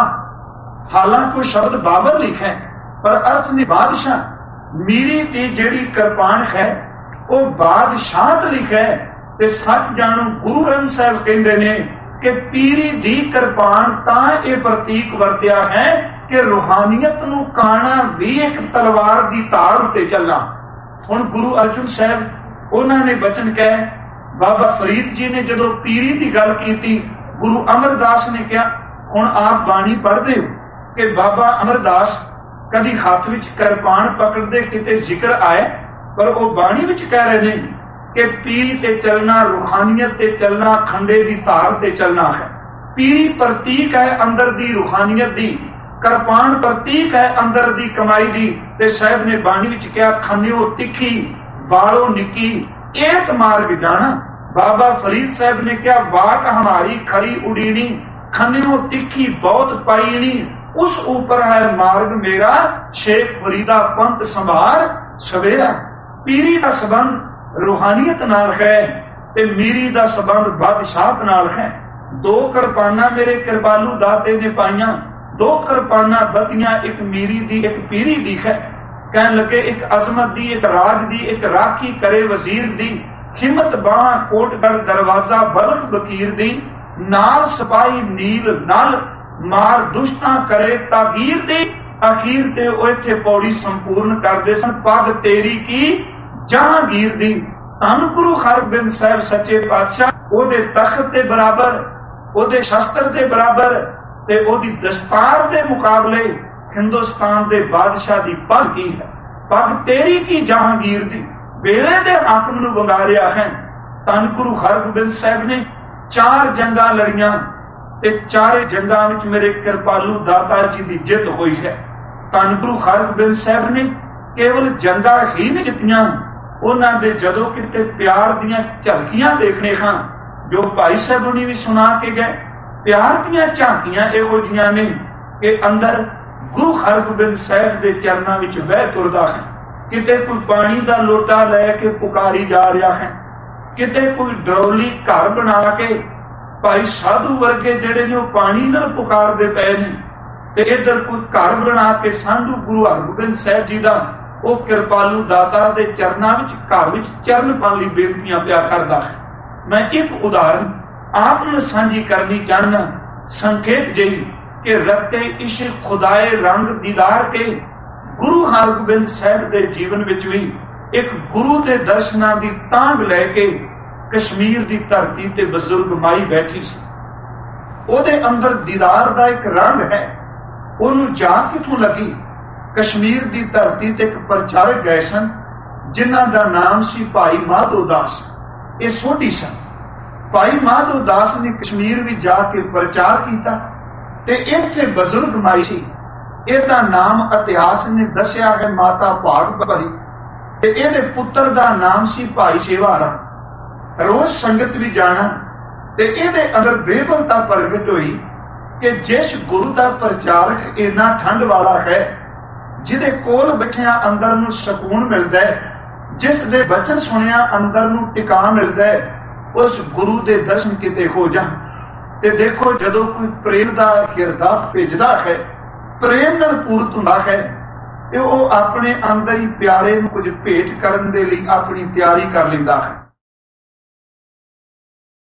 ਹਾਲਾਂਕਿ ਸ਼ਬਦ ਬਾਬਰ ਲਿਖਿਆ ਪਰ ਅਰਥ ਨੇ ਬਾਦਸ਼ਾਹ। ਮੀਰੀ ਦੀ ਜਿਹੜੀ ਕਿਰਪਾਨ ਹੈ ਉਹ ਬਾਦਸ਼ਾਹਤ ਲਿਖਿਆ ਤੇ ਸੱਚ ਜਾਣੋ ਗੁਰੂ ਗ੍ਰੰਥ ਸਾਹਿਬ ਕਹਿੰਦੇ ਨੇ ਕਿ ਪੀਰੀ ਦੀ ਕਿਰਪਾਨ ਤਾਂ ਇਹ ਪ੍ਰਤੀਕ ਵਰਤਿਆ ਹੈ ਕਿ ਰੂਹਾਨੀਅਤ ਨੂੰ ਕਾਣਾ ਵੀ ਇੱਕ ਤਲਵਾਰ ਦੀ ਧਾਰ ਉੱਤੇ ਚੱਲਣਾ। ਹੁਣ ਗੁਰੂ ਅਰਜਨ ਸਾਹਿਬ ਉਹਨਾਂ ਨੇ ਬਚਨ ਕਹੇ, ਬਾਬਾ ਫਰੀਦ ਜੀ ਨੇ ਜਦੋਂ ਪੀਰੀ ਦੀ ਗੱਲ ਕੀਤੀ, ਗੁਰੂ ਅਮਰਦਾਸ ਨੇ ਕਿਹਾ, ਹੁਣ ਆਪ ਬਾਣੀ ਪੜ੍ਹਦੇ ਹੋ ਕਿ ਬਾਬਾ ਅਮਰਦਾਸ ਕਦੀ ਹੱਥ ਵਿੱਚ ਕਿਰਪਾਨ ਪਕੜਦੇ ਕਿਤੇ ਜ਼ਿਕਰ ਆਏ, ਪਰ ਉਹ ਬਾਣੀ ਵਿੱਚ ਕਹਿ ਰਹੇ ਨੇ ਕਿ ਪੀਰੀ ਤੇ ਚੱਲਣਾ, ਰੂਹਾਨੀਅਤ ਤੇ ਚੱਲਣਾ, ਖੰਡੇ ਦੀ ਧਾਰ ਤੇ ਚੱਲਣਾ ਹੈ। ਪੀਰੀ ਪ੍ਰਤੀਕ ਹੈ ਅੰਦਰ ਦੀ ਰੂਹਾਨੀਅਤ ਦੀ, ਕਿਰਪਾਨ ਪ੍ਰਤੀਕ ਹੈ ਅੰਦਰ ਦੀ ਕਮਾਈ ਦੀ। ਤੇ ਸਾਹਿਬ ਨੇ ਬਾਣੀ ਵਿੱਚ ਕਿਹਾ, ਖੰਨਿਓ ਤਿੱਖੀ ਵਾਲੋ ਨਿੱਕੀ ਏਕ ਮਾਰਗ ਜਾਣਾ। ਬਾਬਾ ਫਰੀਦ ਸਾਹਿਬ ਨੇ ਕਿਹਾ, ਵਾਟ ਹਮਾਰੀ ਖਰੀ ਉਡੀਣੀ, ਖੰਨਿਓ ਤਿੱਖੀ ਬਹੁਤ ਪਾਈਣੀ, ਉਸ ਉੱਪਰ ਹੈ ਮਾਰਗ ਮੇਰਾ, ਸ਼ੇਖ ਫਰੀਦਾ ਪੰਥ ਸੰਭਾਰ ਸਵੇਰਾ। ਪੀਰੀ ਦਾ ਸੰਬੰਧ ਰੂਹਾਨੀਅਤ ਨਾਲ ਹੈ ਤੇ ਮੀਰੀ ਦਾ ਸੰਬੰਧ ਬਾਦਸ਼ਾਹਤ ਨਾਲ ਹੈ। 2 ਕਿਰਪਾਨਾਂ ਮੇਰੇ ਕਿਰਪਾਲੂ ਦਾਤੇ ਨੇ ਪਾਈਆਂ, 2 ਕਿਰਪਾਨਾਂ ਬੱਤੀਆਂ, ਇੱਕ ਮੀਰੀ ਦੀ, ਇੱਕ ਪੀਰੀ ਦੀ ਹੈ। ਕਹਿਣ ਲੱਗੇ ਇੱਕ ਅਜ਼ਮਤ ਦੀ, ਇੱਕ ਰਾਜ ਦੀ, ਇੱਕ ਰਾਖੀ ਕਰੇ ਵਜ਼ੀਰ ਦੀ, ਹਿੰਮਤ ਬਾਹਾਂ ਕੋਟਗੜ ਦਰਵਾਜ਼ਾ ਬਲਖ ਬਕੀਰ ਦੀ, ਨਾਲ ਸਿਪਾਹੀ ਨੀਲ ਨਲ ਮਾਰ ਦੁਸ਼ਟਾਂ ਕਰੇ ਤਾਗੀਰ ਦੀ। ਅਖੀਰ ਤੇ ਉਹ ਇੱਥੇ ਪੌੜੀ ਸੰਪੂਰਨ ਕਰਦੇ ਸਨ, ਪੱਗ ਤੇਰੀ ਕੀ ਜਹਾਂਗੀਰ ਦੀ। ਧੰਨ ਗੁਰੂ ਹਰਗੋਬਿੰਦ ਸਾਹਿਬ ਸੱਚੇ ਪਾਤਸ਼ਾਹ ਉਹਦੇ ਤਖਤ ਦੇ ਬਰਾਬਰ, ਉਹਦੇ ਸ਼ਸਤਰ ਦੇ ਬਰਾਬਰ ਤੇ ਉਹਦੀ ਦਸਤਾਰ ਦੇ ਮੁਕਾਬਲੇ ਹਿੰਦੁਸਤਾਨ ਦੇ ਬਾਦਸ਼ਾਹ ਦੀ ਪੱਗ ਕੀ ਹੈ? ਪੱਗ ਤੇਰੀ ਕੀ ਜਹਾਂਗੀਰ ਦੀ। ਵੇਲੇ ਦੇ ਹਾਕਮ ਨੂੰ ਵੰਗਾਰਿਆ ਹੈ। ਧੰਨ ਗੁਰੂ ਹਰਗੋਬਿੰਦ ਸਾਹਿਬ ਨੇ 4 ਜੰਗਾਂ ਲੜੀਆਂ ਤੇ 4 ਜੰਗਾਂ ਵਿੱਚ ਮੇਰੇ ਕਿਰਪਾਲੂ ਦਾਤਾ ਜੀ ਦੀ ਜਿੱਤ ਹੋਈ ਹੈ। ਧੰਨ ਗੁਰੂ ਹਰਗੋਬਿੰਦ ਸਾਹਿਬ ਨੇ ਕੇਵਲ ਜੰਗਾਂ ਹੀ ਨਹੀਂ ਜਿੱਤੀਆਂ, ਉਹਨਾਂ ਦੇ ਜਦੋਂ ਕਿਤੇ ਪਿਆਰ ਦੀਆਂ ਝਲਕੀਆਂ ਦੇਖਣੇ ਹਾਂ, ਜੋ ਭਾਈ ਸਾਹਿਬ ਨੇ ਵੀ ਸੁਣਾ ਕੇ ਗਏ, ਪਿਆਰ ਦੀਆਂ ਝਾਕੀਆਂ ਇਹੋ ਜਿਹੀਆਂ ਨੇ ਕਿ ਅੰਦਰ ਗੁਰੂ ਹਰਗੋਬਿੰਦ ਸਾਹਿਬ ਦੇ ਚਰਨਾਂ ਵਿੱਚ ਵਹਿ ਤੁਰਦਾ ਹੈ। ਕਿਤੇ ਕੋਈ ਪਾਣੀ ਦਾ ਲੋਟਾ ਲੈ ਕੇ ਪੁਕਾਰੀ ਜਾ ਰਿਹਾ ਹੈ, ਕਿਤੇ ਕੋਈ ਡਰੌਲੀ ਘਰ ਬਣਾ ਕੇ ਭਾਈ ਸਾਧੂ ਵਰਗੇ ਜਿਹੜੇ ਨੇ ਉਹ ਪਾਣੀ ਨਾਲ ਪੁਕਾਰਦੇ ਪਏ ਨੇ, ਤੇ ਇੱਧਰ ਕੋਈ ਘਰ ਬਣਾ ਕੇ ਸਾਧੂ ਗੁਰੂ ਹਰਗੋਬਿੰਦ ਸਾਹਿਬ ਜੀ ਦਾ ਉਹ ਕਿਰਪਾਲੂ ਦਾਤਾ ਦੇ ਚਰਨਾਂ ਵਿੱਚ ਘਰ ਵਿੱਚ ਚਰਨ ਪਾਉਣ ਲਈ ਬੇਨਤੀਆਂ ਪਿਆ ਕਰਦਾ ਹੈ। ਮੈਂ ਇੱਕ ਉਦਾਹਰਨ ਆਪ ਨੂੰ ਸਾਂਝੀ ਕਰਨੀ ਚਾਹੁੰਦਾ, ਸੰਖੇਪ ਜਿਹੀ ਕਿ ਰੱਤੇ ਇਸ਼ਕ ਖੁਦਾਏ ਰੰਗ ਦੀਦਾਰ ਕੇ ਗੁਰੂ ਹਰਗੋਬਿੰਦ ਸਾਹਿਬ ਦੇ ਜੀਵਨ ਵਿੱਚ ਵੀ ਇੱਕ ਗੁਰੂ ਦੇ ਦਰਸ਼ਨਾਂ ਦੀ ਤਾਂਘ ਲੈ ਕੇ ਕਸ਼ਮੀਰ ਦੀ ਧਰਤੀ ਤੇ ਬਜ਼ੁਰਗ ਮਾਈ ਬੈਠੀ ਸੀ। ਉਹਦੇ ਅੰਦਰ ਦੀਦਾਰ ਦਾ ਇੱਕ ਰੰਗ ਹੈ। ਉਹਨੂੰ ਜਾਣ ਕਿੱਥੋਂ ਲੱਗੀ? ਕਸ਼ਮੀਰ ਦੀ ਧਰਤੀ ਤੇ ਇੱਕ ਪ੍ਰਚਾਰਕ ਗਏ ਸਨ ਜਿਨ੍ਹਾਂ ਦਾ ਨਾਮ ਸੀ ਭਾਈ ਮਾਧੋ ਦਾਸ। ਇਹ ਸੋਢੀ ਸਨ। ਭਾਈ ਮਾਧੋ ਦਾਸ ਨੇ ਕਸ਼ਮੀਰ ਵਿੱਚ ਜਾ ਕੇ ਪ੍ਰਚਾਰ ਕੀਤਾ ਤੇ ਇੱਥੇ ਬਜ਼ੁਰਗ ਮਾਈ ਸੀ। ਇਹਦਾ ਨਾਮ ਇਤਿਹਾਸ ਨੇ ਦੱਸਿਆ ਹੈ ਮਾਤਾ ਭਾਗ ਭਰੀ, ਤੇ ਇਹਦੇ ਪੁੱਤਰ ਦਾ ਨਾਮ ਸੀ ਭਾਈ ਸੇਵਾ ਰਾਮ। ਰੋਜ਼ ਸੰਗਤ ਵੀ ਜਾਣਾ ਤੇ ਇਹਦੇ ਅੰਦਰ ਬੇਬਲਤਾ ਪ੍ਰਗਟ ਹੋਈ ਕਿ ਜਿਸ ਗੁਰੂ ਦਾ ਪ੍ਰਚਾਰਕ ਇੰਨਾ ਠੰਡ ਵਾਲਾ ਹੈ, ਜਿਹਦੇ ਕੋਲ ਬੈਠਿਆਂ ਅੰਦਰ ਨੂੰ ਸਕੂਨ ਮਿਲਦਾ ਹੈ, ਜਿਸ ਦੇ ਬਚਨ ਸੁਣਿਆ ਅੰਦਰ ਨੂੰ ਟਿਕਾ ਮਿਲਦਾ ਹੈ, ਉਸ ਗੁਰੂ ਦੇ ਦਰਸ਼ਨ ਕਿਤੇ ਹੋ ਜਾਣ। ਤੇ ਦੇਖੋ, ਜਦੋਂ ਕੋਈ ਪ੍ਰੇਮ ਦਾ ਹਿਰਦਾ ਭੇਜਦਾ ਹੈ, ਪ੍ਰੇਮ ਨਾਲ ਪੂਰਤ ਹੁੰਦਾ ਹੈ, ਤੇ ਉਹ ਆਪਣੇ ਅੰਦਰ ਹੀ ਪਿਆਰੇ ਨੂੰ ਕੁਝ ਭੇਟ ਕਰਨ ਦੇ ਲਈ ਆਪਣੀ ਤਿਆਰੀ ਕਰ ਲੈਂਦਾ ਹੈ।